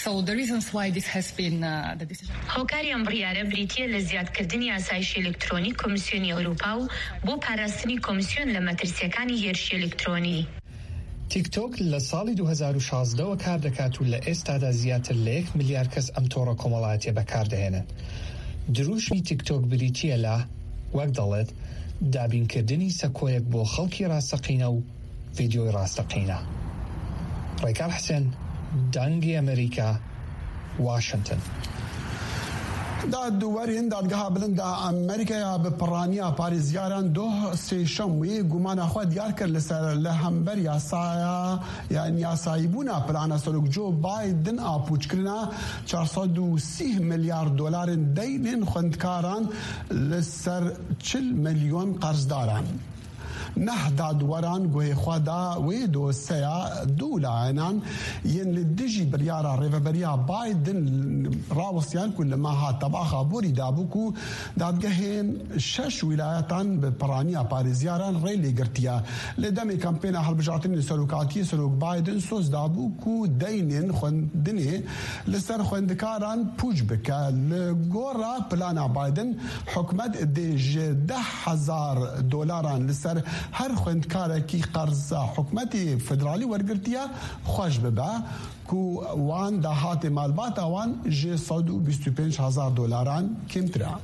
هۆکاری ئەم بڕیارە بریتیە لە زیادکردنی ئاسایشی ئەلکترۆنی کۆمسیۆنی ئەوروپا و بۆ پاراستنی کۆمسیۆن لە مەترسیەکانی هێرشی ئەلکترۆنی. تیکتۆک لە ساڵی دوو هەزار و شازدەوە کار دەکات و لە ئێستادا زیاتر لە یەک ملیار کەس ئەم تۆڕە کۆمەڵایەتیە بەکاردەهێنن. دروشمی تیکتۆک بریتیە لە وەک دەڵێت دابینکردنی سەکۆیەک بۆ خەڵکی ڕاستەقینە و ڤیدیۆی ڕاستەقینە. ڕێکار حسێن، دەنگی ئەمریکا، واشنگتن. دادوەرین دادگەها بلندا ئەمریکا بە پڕانیا پارێزگاران دۆ سێشەم وێ گومانەخوا دیار کرد لەسەر لە هەمبەر یاسایە یان یاساییبوونا پلانە سەرۆک جۆ بایدن ئاپوچکردنا چوار سەد و سی ملیارد دۆلارن دەینێن خوێندکاران لەسەر چل ملیۆن قەرزداران. نهدا دواران گوه خوادا ویدو سیا دولا عنان ين للدجي بريارا ريفا بريا بايدن راوسيان كل ما ها تبع خابوري دابوكو دادگهين شش ولايتان ببرانيا باريزياران ريلي قرتيا لدمي كامبينا هالبجاتين سلوكاتي سلوك بايدن سوز دابوكو دينين خوندني لسر خوندكاران بوج بكا لغورا بلانا بايدن حكمت ديج ده هزار دولاران لسر هر خوندكارا كي قرضا حكمتي فدرالي ورقرتيا خوش ببا كو وان دهات مالباتا وان جي صدو بيستو بينش هزار دولاران كم ترى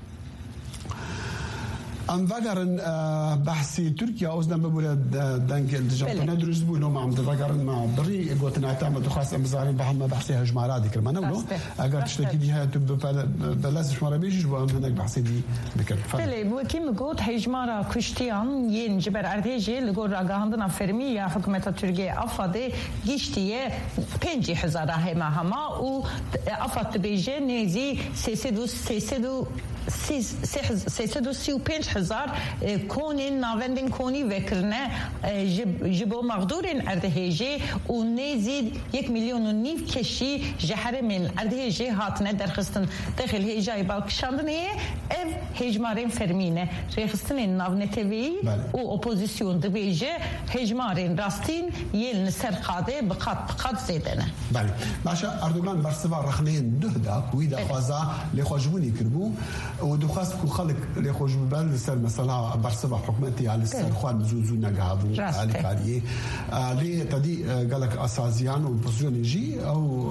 ام فقرن بحثي تركيا أزنا بقول دنك الجبهة ندرس بقولوا ما عم تفقرن ما بري قلت نعتمد خاص مزارين بحال ما بحثي هجمارات ذكر ما نقوله أقدر تشتكي ديها تب بلاش مرة بيجي وأنا هناك بحثي دي بكر. بله وكيم قلت هجمارا كشتيان ين جبر أرتيجي لقول رجعندنا فرمية حكومة تركيا أفضل جشتيه بينجي حزارة ما هما وأفضل بيجي نزي سيسدو سيسدو سيسدو سيو بينج هزار كونين نافندين كوني وكرنا جبو مقدورين اردهيجي ونزيد یک مليون و نيف كشي جهر من اردهيجي هاتنا درخستن داخل هيجاي بالكشاندنية اف هجمارين فرمينه رخستن نافنتوي و اوبوزيسيون دبيجي هجمارين راستين يل نسر قاده بقات بقات زيدنه بله باشا اردوغان برسوا رخنين دهدا ويدا خوازا لخوجبوني كربو ودخاس كو خلق لخوجبان لسر مثلا برسوا حكومتي على السر خوان زوزو نغابو على كاريه لي تدي قالك اسازيان وبوزيشن يجي او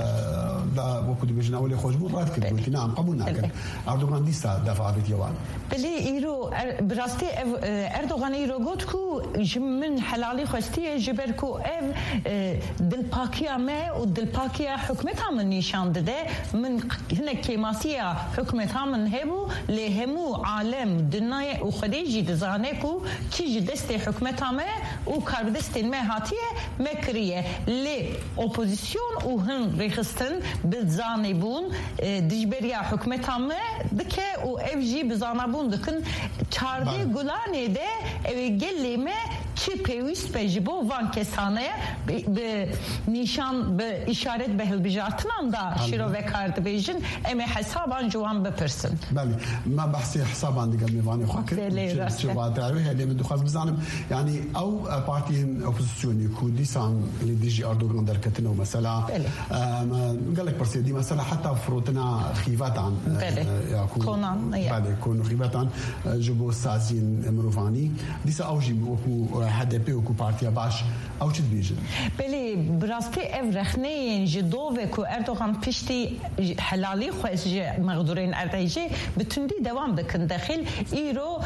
دا وكو دبجنا ولي خوجبو رات كربو نعم قبولنا كان اردوغان ديسا دفع بيتيوان بلي ايرو براستي اردوغان ايرو غوتكو من حلالي خوستي جبركو اف دل باكيا ما ودل باكيا حكمتها من نشان ده من هنا كيماسيا حكمتها من هبو لهمو عالم دنيا وخديجي دزانيكو كيجي دستي حكمتها ما وكارب دستي ما هاتيه مكريه لي اوبوزيسيون وهن ريخستن بالزانيبون دجبريا حكمتها ما دكه و افجي بزانابون دكن چاردي گولاني ده اي گلي ما چی پیوست بجبو وان کسانه به نشان به اشارت به هلبجارتنان دا شیرو وکارد بیجن امی حسابان جوان بپرسن بله ما بحثي حسابان دقل ميواني خاكر شو تعرفي اللي بدو خاص بزانم يعني او بارتي اوبوزيسيون كو ديسان اللي ديجي اردوغان دركتنا مثلا قال لك برسي دي مثلا حتى فروتنا خيفات عن كونان بله كون خيفات عن جبو سازين مروفاني ديسا اوجي وكو هدف وكو بارتيا باش او چه بيجن بلي براستي اف رخنين جدوه كو اردوغان بيشتي حلالي خوش مقدورين ارتيجي بتندي دوام دكن داخل ايرو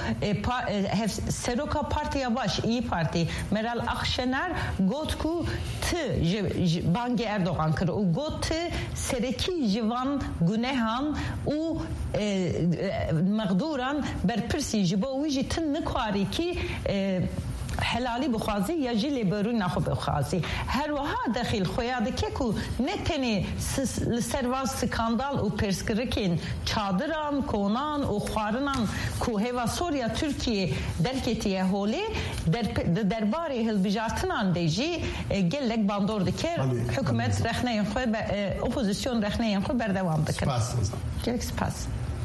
سروكا بارتيا باش اي بارتي مرال اخشنر گوتكو ت بانگ اردوغان كر و گوت سركي جوان گنهان و مقدوران برپرسي جبو ويجي تن نكواري كي حلالي بخوازي يا جيلي برون ناخو بخوازي هر وها داخل خويا دكيكو نتني لسرواز سكاندال و پرسكركين چادران كونان و خوارنان كو هوا سوريا تركيا دركتيه هولي در درباري هلبجارتنان ديجي گلك باندور دكر حكومت رخنين خو اوبوزيسيون رخنين خو بردوام دكر سپاس جيك سپاس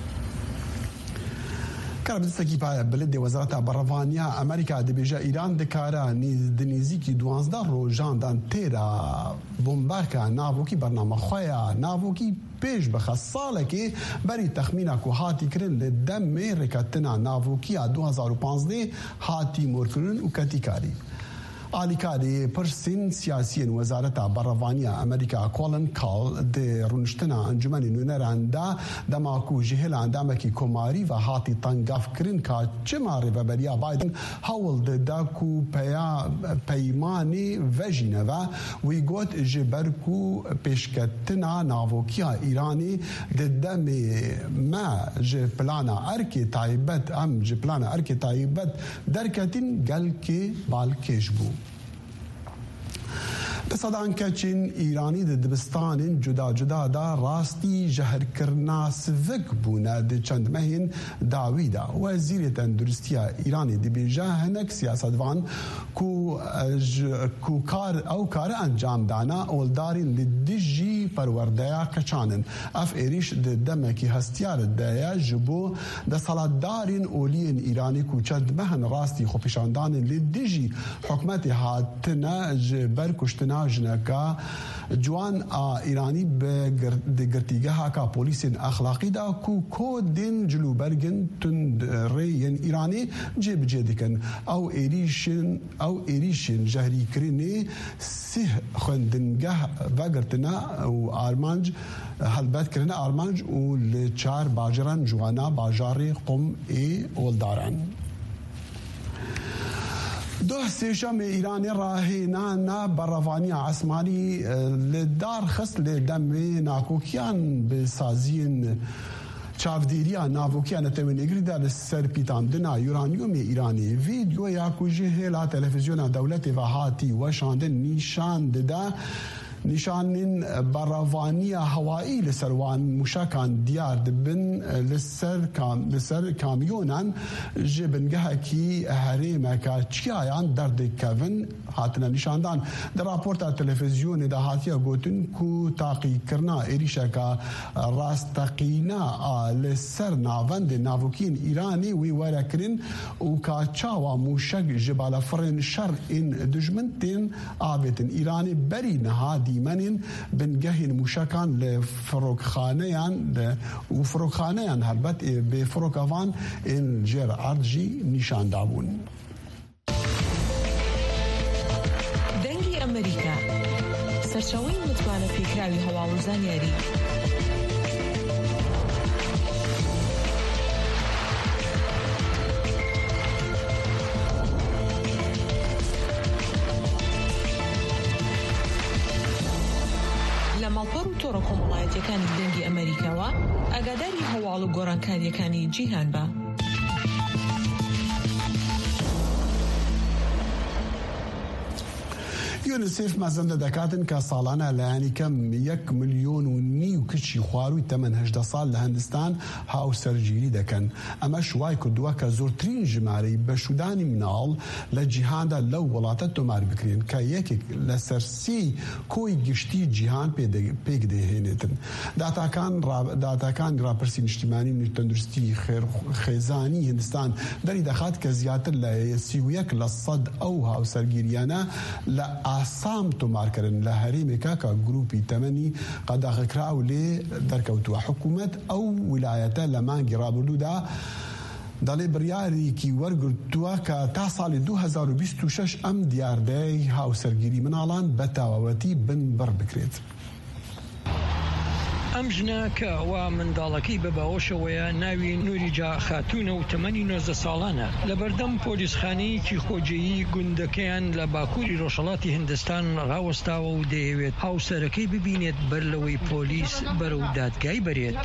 كاربستكي بلد وزارة برافانيا أمريكا دبيجا إيران دكارا دنيزيكي دوانزدا روجان دان تيرا بومباركا نافوكي برنامج خويا نافوكي بيش بخصالكي بري تخمينا كو هاتي كرن للدم ركتنا نافوكي دو هزار و پانزده هاتي موركرن وكاتيكاري آلیکاری پرسین سیاسیین وزارت برافانیا امریکا کولن کال د رونشتنا انجمن نونراندا دماکو جهل اندامکی کوماری و هاتی تنگاف کرن کا چماری و بریا بایدن هول د داکو پیا پیمانی وجینوا وی گوت جبرکو پیشکتنا ناوکیا ایرانی د دم ما ج پلانا ارکی تایبت ام ج پلانا ارکی تایبت درکتین گل کی بالکش بو لسەدان کەچین ئیرانی دبستانên cuda cuda da rastî jehirkirina sivik bûne di çend mehên dawî da. Wezîrê Tenduristiya Îranê dibêje hinek siyasetvan ku ku kar ew kare encam dana oldarên li dijî perwerdeya keçanin. Ev êriş di demekî hestiyar de ye ji bo desalatdarên oliyên Îranê ku çend mehin rastî xwepêşandanên li dijî hikûmetê hatine ji ber kuştina jineka Ciwan a Îranî bi girtîgeha ka polîsên exlaqî da ku kodên cilûbergin tundreyên Îranê cêbicê dikin. Ew êrîşin ew êrîşên jehrîkirinê sih xwendingeh vegirtina û armanc helbetkirina armanc û li çar bajaran ciwana bajarê Qom ê oldaran. Duh sêşemê Îranê rahênana berevaniya esmanî li dar xist lê demê nakokiyan bi saziyên çavdêriya navokiya netewênegirî de li ser pîtandina uranyumê Îranê. Vîdyoya ku ji hêla televizyona dewletê ve hatî weşandin nîşan dide nîşanên berevaniya hewayî li ser wan mûşekan diyar dibin li ser li ser kamyonan ji bingehekî herêmeka çiyayan derdikevin hatine nîşandan. Di raporta televizyonê de hatiye gotin ku taqîkirina êrîşeka rasteqîna a li ser navendên navokiyên Îranê wê werekirin û ka çawa mûşek ji balafirên şer ên dijmin tên avêtin. Îranê berî niha dîmenên bingehên mûşekan li firokxaneyan û firokxaneyan helbet bê firokevan ên jêr erd jî nîşan dabûn. دەنگی ئەمریکا سەرچاوەی متمانە پێکراوی هەواڵ و زانیاری لە ماڵپەڕ و تۆڕە کۆمەڵایەتیەکانی دەنگی ئەمریکاوە ئاگاداری هەواڵ و گۆڕانکاریەکانی جیهان بە. یونیسف مەزەندە دەکاتن کە ساڵانە لایەنی کەم یەک ملیۆن و نیو کچی خواروی تەمەن هەژدە ساڵ لە هەندستان هاوسەرگیری دەکەن. ئەمە شوای کردووە کە زۆرترین ژمارەی بەشودانی مناڵ لە جیهاندا لەو وڵاتە تۆمار بکرێن کە یەکێک لە سەرسی کۆی گشتی جیهان پێک دەهێنێتن. داتاکان راپرسی نیشتیمانی تەندروستی خێزانی هندستان دەری دەخات کە زیاتر لە سی و یەک لە سەد ئەو هاوسەرگیریانە لە ئاسام تۆمارکردن لە هەرێمێکا کە گروپی تەمەنی قەداغەکرا و لێ دەرکەوتووە. حکوومەت ئەو ویلایەتە لە مانگی ڕابردوودا دەڵێ بڕیارێکی وەرگرتووە کە تا ساڵی دوو هەزار و بیست و شەش ئەم دیاردەی هاوسەرگیری مناڵان بە تەواوەتی بن بڕ بکرێت. ئەم ژنە کە ئەوە منداڵەکەی بە باوەشەوەیە ناوی نوریجا خاتوونە و تەمەنی نۆزدە ساڵانە. لە بەردەم پۆلیسخانەیەکی خۆجێیی گوندەکەیان لە باکووری ڕۆژهەڵاتی هیندستان ڕاوەستاوە و دەیەوێت هاوسەرەکەی ببینێت بەر لەوەی پۆلیس بەرەو دادگای بەرێت.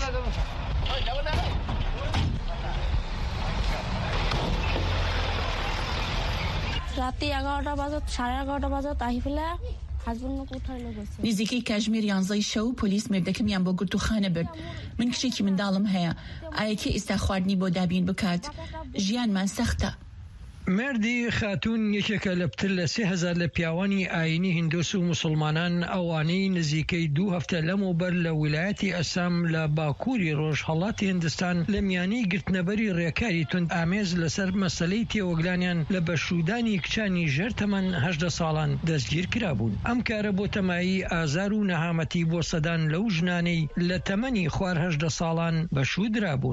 ৰাতি এঘাৰটা বজাত চাৰে এঘাৰটা বজাত আহি পেলাই نزیکەی کاتژمێر یانزەی شەو پۆلیس مێردەکەمیان بۆ گرتوخانە برد. من کچێکی منداڵم هەیە. ئایەکە ئێستا خواردنی بۆ دابین بکات. ژیانمان سەختە. مردی خاتون یەکێکە لە پتر لە سێ هەزار لە پیاوانی ئاینی هیندۆس و مسلمانان ئەوانەی نزیکەی دوو هەفتە لەمەوبەر لە ویلایەتی ئەسام لە باکووری ڕۆژهەڵاتی هیندستان لە میانەی گرتنەبەری ڕێکاری تند ئامێز لەسەر مەسەلەی تێوەگلانیان لە بەشودانی کچانی ژێر تەمەن هەژدە ساڵان دەستگیر کرابوون. ئەم کارە بۆ تەمایی ئازار و نەهامەتی بۆ سەدان لەو ژنانەی لە تەمەنی خوار هەژدە ساڵان بەشودرابوون.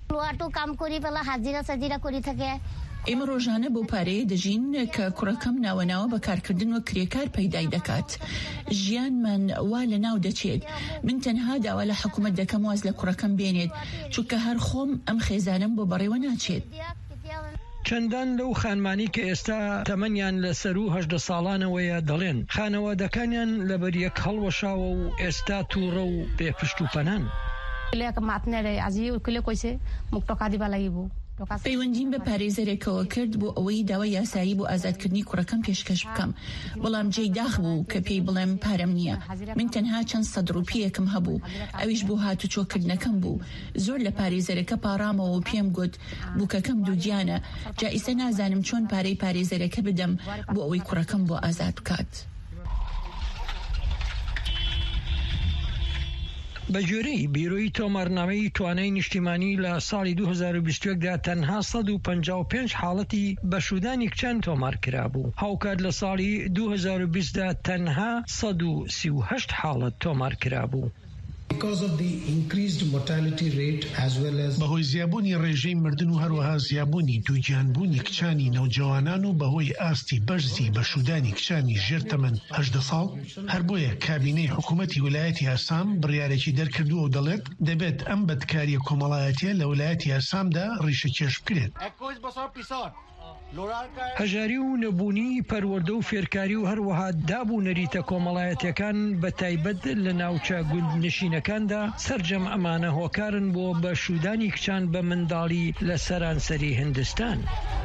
ئێمە ڕۆژانە بۆ پارەیە دەژین کە کوڕەکەم ناوەناوە بە کارکردن و کرێکار پەیدای دەکات. ژیانمان وا لە ناو دەچێت. من تەنها داوا لە حکوومەت دەکەم واز لە کوڕەکەم بێنێت چونکە هەر خۆم ئەم خێزانم بۆ بەڕێوە ناچێت. چەندان لەو خانمانی کە ئێستا تەمەنیان لە سەر و هەژدە ساڵانەوەیە دەڵێن خانەوادەکانیان لەبەر یەک هەڵوەشاوە و ئێستا تووڕە و بێپشت و پەنان. پەیوەندیم بە پارێزەرێکەوە کرد بۆ ئەوەی داوای یاسایی بۆ ئازادکردنی کوڕەکەم پێشکەش بکەم، بەڵام جێی داخ بوو کە پێی بڵێم پارەم نییە. من تەنها چەند سەد ڕوپیەکم هەبوو، ئەویش بۆ هاتوچۆکردنەکەم بوو. زۆر لە پارێزەرەکە پاڕامەوە و پێم گوت بووکەکەم دوودیانە، جا ئیسە نازانم چۆن پارەی پارێزەرەکە بدەم بۆ ئەوەی کوڕەکەم بۆ ئازاد بکات. بە جۆرەی بیرۆی تۆمارنامەی توانای نیشتیمانی لە ساڵی دوو هەزار و بیست و یەکدا تەنها سەد و پەنجا و پێنج حاڵەتی بەشودانی کچان تۆمار کرابوو. هاوکات لە ساڵی دوو هەزار و بیستدا تەنها سەد و سی و هەشت حاڵەت تۆمار کرابوو. بەهۆی زیابوونی ڕێژەی مردن و هەروەها زیابوونی دووگیانبوونی کچانی نەوجەوانان و بەهۆی ئاستی بەرزی بەشودانی کچانی ژێر تەمەن هەژدە ساڵ، هەر بۆیە کابینەی حکوومەتی ویلایەتی ئاسام بڕیارێکی دەرکردووە و دەڵێت دەبێت ئەم بەدکاریە کۆمەڵایەتیە لە ویلایەتی ئاسامدا ڕیشەکێش بکرێت. هەژاری و نەبوونی پەروەردە و فێرکاری و هەروەها دابوو نەریتە کۆمەڵایەتیەکان بە تایبەت لە ناوچە گوندنشینەکاندا سەرجەم ئەمانە هۆکارن بۆ بەشودانی کچان بە منداڵی لە سەرانسەری هیندستان.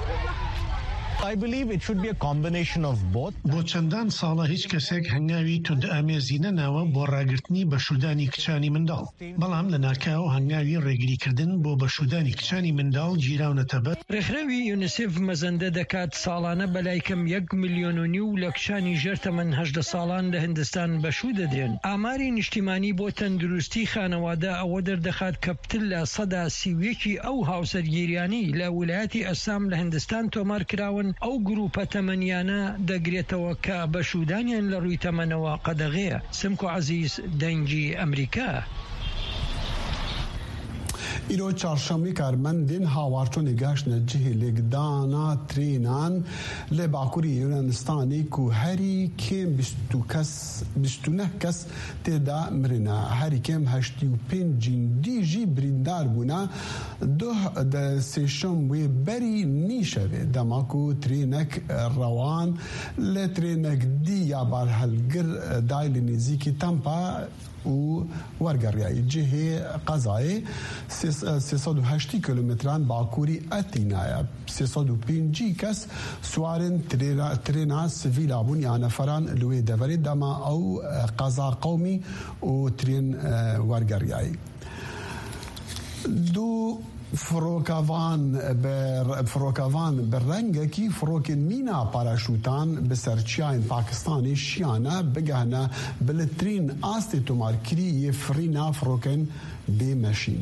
بۆ چەندان ساڵە هیچ کەسێک هەنگاوی توند ئامێزی نەناوە بۆ ڕاگررتنی بەشودانی کچانی منداڵ، بەڵام لە ناکاو هەنگاوی ڕێگریکردن بۆ بەشودانی کچانی منداڵ گیراونەتە بەر. ڕێکخراوی یونیسف مەزەندە دەکات ساڵانە بەلایکەم یەک ملیۆن و نیو لە کچانی ژێر تەمەن هەژدە ساڵان لە هیندستان بەشوو دەدرێن. ئاماری نیشتیمانی بۆ تەندروستی خانەوادە ئەوە دەردەخات کە پتر لە سەدا سیویەکی ئەو هاوسەرگیریانی لە ویلایەتی ئەسام لە هیندستان تۆمار کراون ئەو گروپە تەمەنیانە دەگرێتەوە کە بەشودانیان لە ڕووی تەمەنەوە قەدەغەیە. سمکو عەزیز، دەنگی ئەمریکا. ئیرۆ چارشەمەی کارمەندên هاوارچۆنê گەشتنە cihê lêgdana trênan lê Bakurê Yûnanistanê ku herî kêm bîst û neh kes têda mirine. Herî kêm heştî û pênc cîndî jî birîndar bûne. Duh di sêşem wê berî nîşevê dema ku trênek rewan lê trênek dî ya barhelgir dayê li nêzîkî Tampa û wergeriyayê cihê qezayê sê sed û heştî kilometran Bakurî Etînaya. sê sed û pêncî kes swarên trêna sivîl abûn ya neferan li wê deverê dema ew qeza qewmî û trên wergeriyayê. Du فڕۆکاوان فڕۆکاوان bi rengekî firokên mîna paraşûtan bi serçiyayên Pakistanê şiyane bigehne bilîtirîn astê tomarkirî yê firîna firokên bêmeşîn.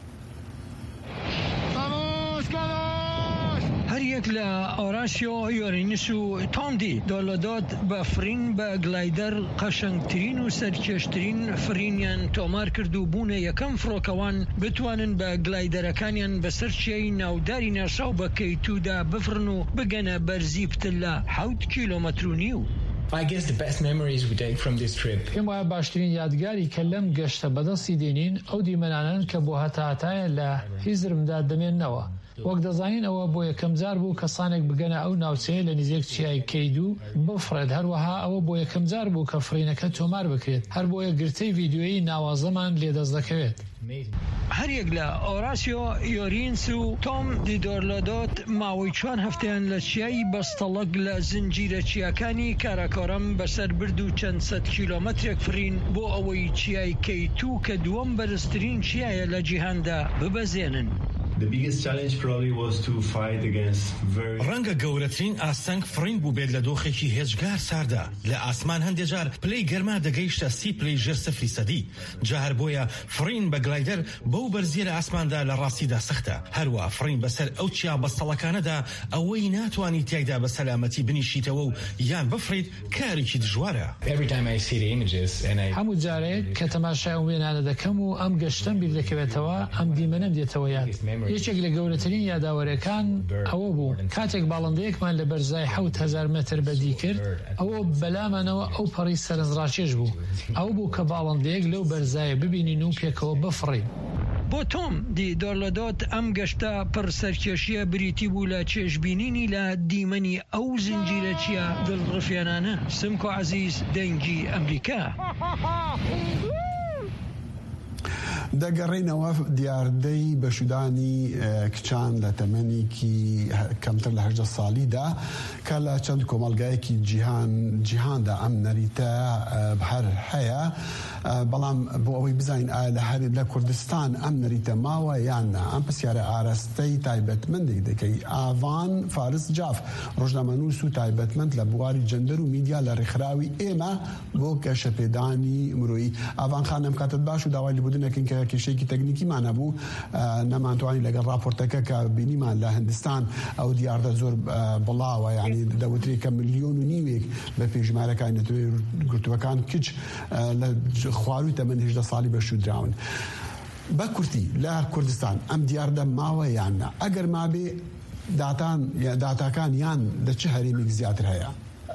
هەر یەک لە ئۆراسیۆ یۆرینس و تۆمدی دۆلۆدۆت بە فرین بە گلایدەر قەشەنگترین و سەرکێشترین فرینیان تۆمار کرد و بوونە یەکەم فڕۆکەوان بتوانن بە گلایدەرەکانیان بەسەر چیای ناوداری ناساو بە کەیتودا بفرن و بگەنە بەرزی پتر لە حەوت کیلۆمەتر و نیو. I guess the best memories we take from this trip. پێم وایە باشترین یادگاری کە لەم گەشتە بەدەستی دێنین ئەو دیمەنانن کە بۆ هەتاتایە لە هیزرمدا دەمێننەوە. وەک دەزانین ئەوە بۆ یەکەم جار بوو کەسانێک بگەنە ئەو ناوچەیە لە نزیک چیای کەیدو بفرێت. هەروەها ئەوە بۆ یەکەم جار بوو کە فرینەکە تۆمار بکرێت، هەر بۆیە گرتەی ڤیدیۆیی ناوازەمان لێدەست دەکەوێت. هەر یەک لە ئۆراسیۆ یۆرینس و تۆم دیدۆرلۆدۆت ماوەی چوار هەفتەیان لە چیایی بەستەڵەک لە زنجیرە چیاکانی کاراکۆرەم بەسەر برد و چەند سەد کیلۆمەترێک فرین بۆ ئەوەی چیای کەیتو کە دووەم بەرزترین چیایە لە جیهاندا ببەزێنن. ڕەنگە گەورەترین ئاستەنگ فرین بوو بێت لە دۆخێکی هێزگار ساردا. لە ئاسمان هەندێجار پلەی گەرما دەگەیشتە سی پلەی ژێر سەفری سەدی. جا هەر بۆیە فرین بە گلایدەر بەو بەرزیە لە ئاسماندا لە ڕاستیدا سەختە. هەروە فرین بەسەر ئەو چیا بەستەڵەکانەدا ئەوەی ناتوانانی تایدا بە سەلامەتی بنیشیتەوە و یان بفرید کارێکی دژوارە. هەموو جارێک کە تەماشای وێنانە دەکەم و ئەم گەشتەم بیر دەکەوێتەوە ئەم دیمەنەم دێتەوە یاد. یەکێک لە گەورەترین یاداوەریەکان ئەوە بوو کاتێک باڵندەیەکمان لە بەرزای حەوت هەزار مەتر بەدی کرد. ئەوە بەلامانەوە ئەو پەڕی سەرنجڕاکێش بوو. ئەو بوو کە باڵندەیەک لەو بەرزایە ببینین و پێکەوە بفڕین. بۆ تۆم دی دۆرلۆدۆت ئەم گەشتە پڕ سەرکێشیە بریتی بوو لە چێژبینینی لە دیمەنی ئەو زنجیرە چیە دڵڕفیانانە. سمکۆ عەزیز، دەنگی ئەمریکا. دەگەڕێنەوە دیاردەی بەشودانی کچان لە تەمەنێکی کەمتر لە هەژدە ساڵیدا کە لە چەند کۆمەڵگایەکی جیهاندا ئەم نەریتە هەر هەیە، بەڵام بۆ ئەوەی بزانین ئایا لە هەر لە کوردستان ئەم نەریتە ماوە یاننا. ئەم پرسیارە ئاراستەی تایبەتمەندێک دەکەی. ئاڤان فارس جاف ڕۆژنامەنووس و تایبەتمەند لە بواری جەندەر و میدیا لە ڕێکخراوی ئێمە بۆ کەشەپێدانی مرۆیی. ئاڤان خانم کاتت باش و داوای لێبوردنەکەین کە کێشەیەکی تەکنیکیمان هەبوو، نەمانتوانی لەگەڵ راپۆرتەکە کە بینیمان لە هەندستان ئەو دیاردە زۆر بڵاوە، یعنی دەوترێت کە ملیۆن و نیوێک بە پێژمارەکان نەتوێت گرتووەکان کچ لە خواروی تەمەن هەژدە ساڵی بەشودراون. بە کورتی لە کوردستان ئەم دیاردە ماوە یاننا؟ ئەگەر مابێ داتاکان یان لە چه هەرێمێک زیاتر هەیە؟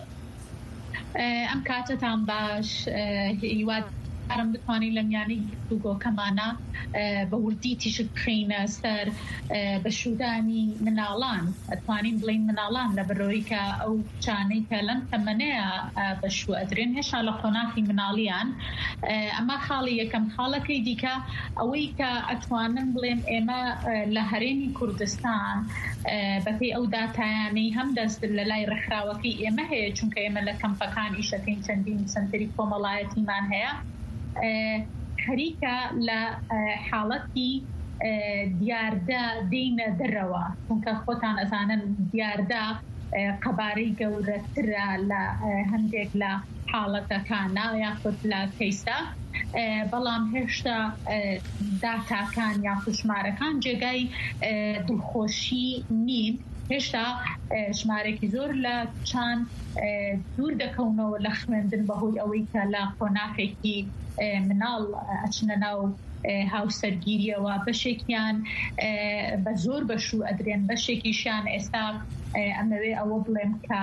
ئەم کاتتان باش. هیواد ئارم بتوانین لە میانەی گفتوگۆکەمانە بە وردی تیشک بخینە سەر بەشودانی مناڵان، ئەتوانین بڵین مناڵان لە بەرەوەی کە ئەو چانەی کە لەم تەمەنەیە بەشوو ئەدرێن هێشتا لە قۆناغی مناڵیان. ئەمە خاڵی یەکەم. خاڵەکەی دیکە ئەوەی کە ئەتوانن بڵێن ئێمە لە هەرێمی کوردستان بەپێی ئەو داتایانەی هەم دەست لە لای ڕێکخراوەکەی ئێمە هەیە، چونکە ئێمە لە کەمپەکان ئیشەکەین چەندین سنتەری کۆمەڵایەتیمان هەیە، خەریکە لە حاڵەتی دیاردە دێنە دەرەوە، چونکە خۆتان ئەزانن دیاردە قەبارەی گەورەترە لە هەندێک لە حاڵەتەکانە یاخود لە کەیسە، بەڵام هێشتا داتاکان یا ژمارەکان جێگای دڵخۆشی نین. هێشتا ژمارێکی زۆر لە چان دوور دەکەونەوە لە خوێندن بەهۆی ئەوەی کە لە قۆناغێکی مناڵ ئەچنە ناو هاوسەرگیریەوە، بەشێکیان بە زۆر بەشوو ئەدرێن، بەشێکیشیان ئێستا ئەمەوێ ئەوە بڵێم کە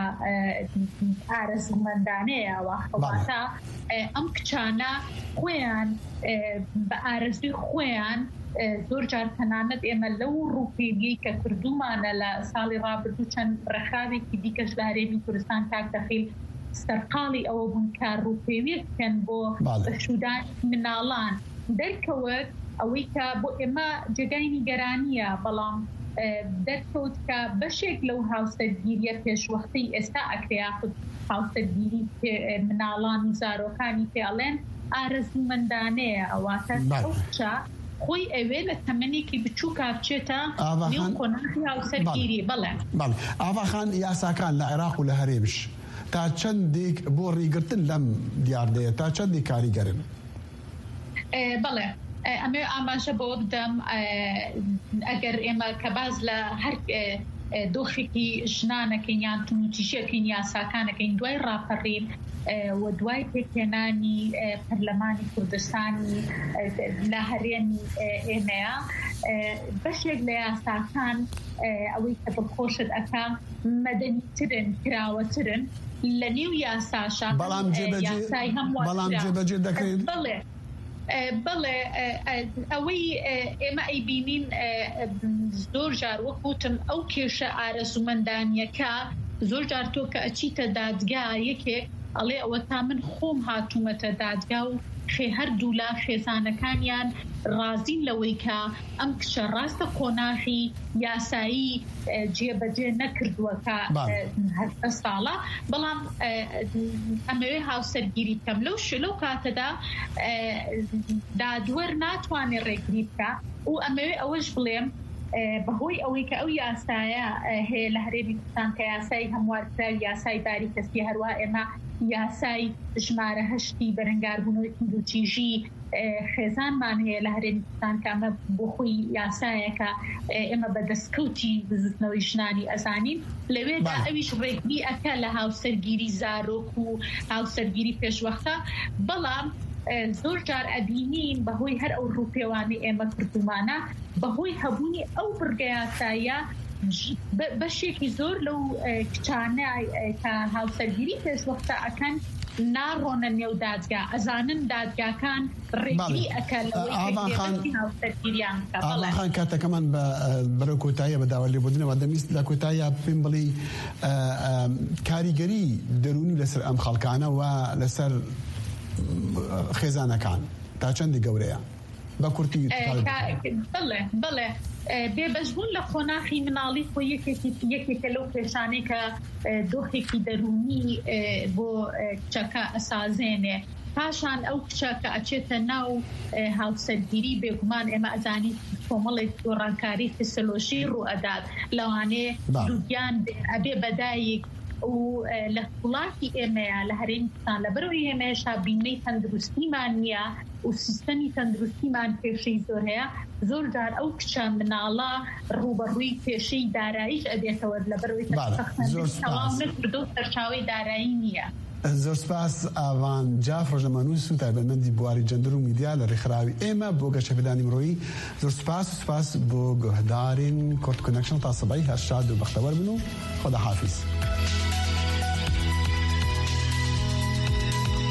ئارەزومەندانەیە وەخەواتە ئەم کچانە خۆیان بە ئارەزوی خۆیان زۆر جار تەنانەت ئێمە لەو ڕووپێویەی کە کردومانە لە ساڵی ڕابردوو چەند ڕێکخراوێکی دیکەش لە هەرێمی کوردستان کاک دەخیل سەرقاڵی ئەوە بوون کە ڕووپێویەک بکەن بۆ بەشودان مناڵان دەرکەوت، ئەوەی کە بۆ ئێمە جێگای نیگەرانیە، بەڵام دەرکەوت کە بەشێک لەو هاوسەرگیریە پێشوەختەی ئێستا ئەکریا خود هاوسەرگیری مناڵان و زارۆکانی پێڵێن ئارەزومەندانەیە، ئەواتە ئەوچە خۆی ئەوێ لە تەمەنێکی بچووکە بچێتە نێو قۆناغی هاوسەرگیری. بەڵێ ئاڤاخان، یاساکان لە عێراق و لە هەرێمش تا چەندێک بۆ ڕێگرتن لەم دیاردەیە تا چەندێک کاریگەرن؟ بەڵێ ئەمێ ئاماژە بۆ بدەم ئەگەر ئێمە کە باز لە هەر دۆخێکی ژنانەکەین یان تونوتیژەکەین یاساکانەکەین دوای ڕاپەڕین و دوای پێکهێنانی پەرلەمانی کوردستانی لە هەرێمی ئێمەیە، بەشێک لە یاساکان ئەوەی کە دڵخۆشت ئەکا مەدەنیترن، کراوەترن لە نێو یاساشا، بەڵام جێبەجێ دەکرێت. بڵێ بەڵێ ئەوەی ئێمە ئەیبینین زۆر جار وەکوتم ئەو کێشە ئارەزومەندانیەکە زۆر جار تۆ کە ئەچیتە دادگا یەکێک ئەڵێ ئەوە تا من خۆم هاتوومەتە دادگا و خێ هەردوو لا خێزانەکانیان ڕازین لەوەی کە ئەم کچە ڕاستە قۆناغی یاسایی جێبەجێ نەکردووەکە هەفتە ساڵە، بەڵام ئەمەوێ هاوسەرگیری بکەم لەو لەو کاتەدا دادوەر ناتوانێت ڕێگری بکە و ئەمەوێ ئەوەش بڵێم بەهۆی ئەوەی کە ئەو یاسایە هەیە لە هەرێمی کوردستان کە یاسای هەموارکراوی یاسای داری کەسی، هەروە ئێمە یاسای ژمارە هەشتی بەرەنگاربوونەوەی کندوتیژی خێزانمان هەیە لە هەرێمی کوردستان کە ئەمە بۆ خۆی یاسایەکە ئێمە بە دەستکەوتی بزوتنەوەی ژنانی ئەزانین، لەوێدا ئەویش ڕێگری ئەکە لە هاوسەرگیری زارۆک و هاوسەرگیری پێشوەختە، بەڵام زۆر جار ئەبینین بەهۆی هەر ئەو ڕووپێوانی ئێمە کردومانە بەهۆی هەبوونی ئەو بڕگە یاساییە بەشێکی زۆر لەو کچانە کە هاوسەرگیری پێشوەختە ئەکەن ناڕۆنە نێو دادگا، ئەزانن دادگاکان ڕێگری ئەکە لەوەی هاوسەرگیریان بکە. ئاڵاخان کاتەکەمان بەرەو کۆتاییە بە داوا لێبوردنەوە دەویست لە کۆتاییە پێم بڵی کاریگەری دەرونی لەسەر ئەم خەڵکانە و لەسەر خێزانەکان تا چەندی گەورەیە بە کورتی بڵێ بڵێ بێبەشبوون لە خۆناخی مناڵی خۆ یەکێکە لەو پێشانەی کە دۆخێکی دەرونی بۆ کچەکە ئەسازێنێ پاشان ئەو کچە کە ئەچێتە ناو هاوسەرگیری بێگومان ئێمە ئەزانی کۆمەڵێک گۆڕانکاری فسیۆلۆژی ڕوئەدات لەوانێ دووگیان ئەبێ بەدایک و لە وڵاتی ئێمەیە لە هەرێمیستان لەبەرەوەی ئێمەشا بینەی تەندروستیمان نییە و سیستەمی تەندروستیمان پێشەی زۆر هەیە زۆر جار ئەو کچە مناڵە ڕوبەڕووی پێشەی داراییش ئەبێتەوە لەبەرەوەی تەواو نەکردو سەرچاوەی دارایی نییە. زۆر سپاس ئاوان جاف ڕۆژەمانووس و تایبەتمەندی بواری جەندەر و میدیا لە ڕێکخراوی ئێمە بۆ گەشەپێدانی مرۆیی زۆر سپاس و سپاس بۆ گۆهدارین کورد کۆنەکشن تا سبەی هەر شاد و بەختەوەر بن و خۆداحافیز.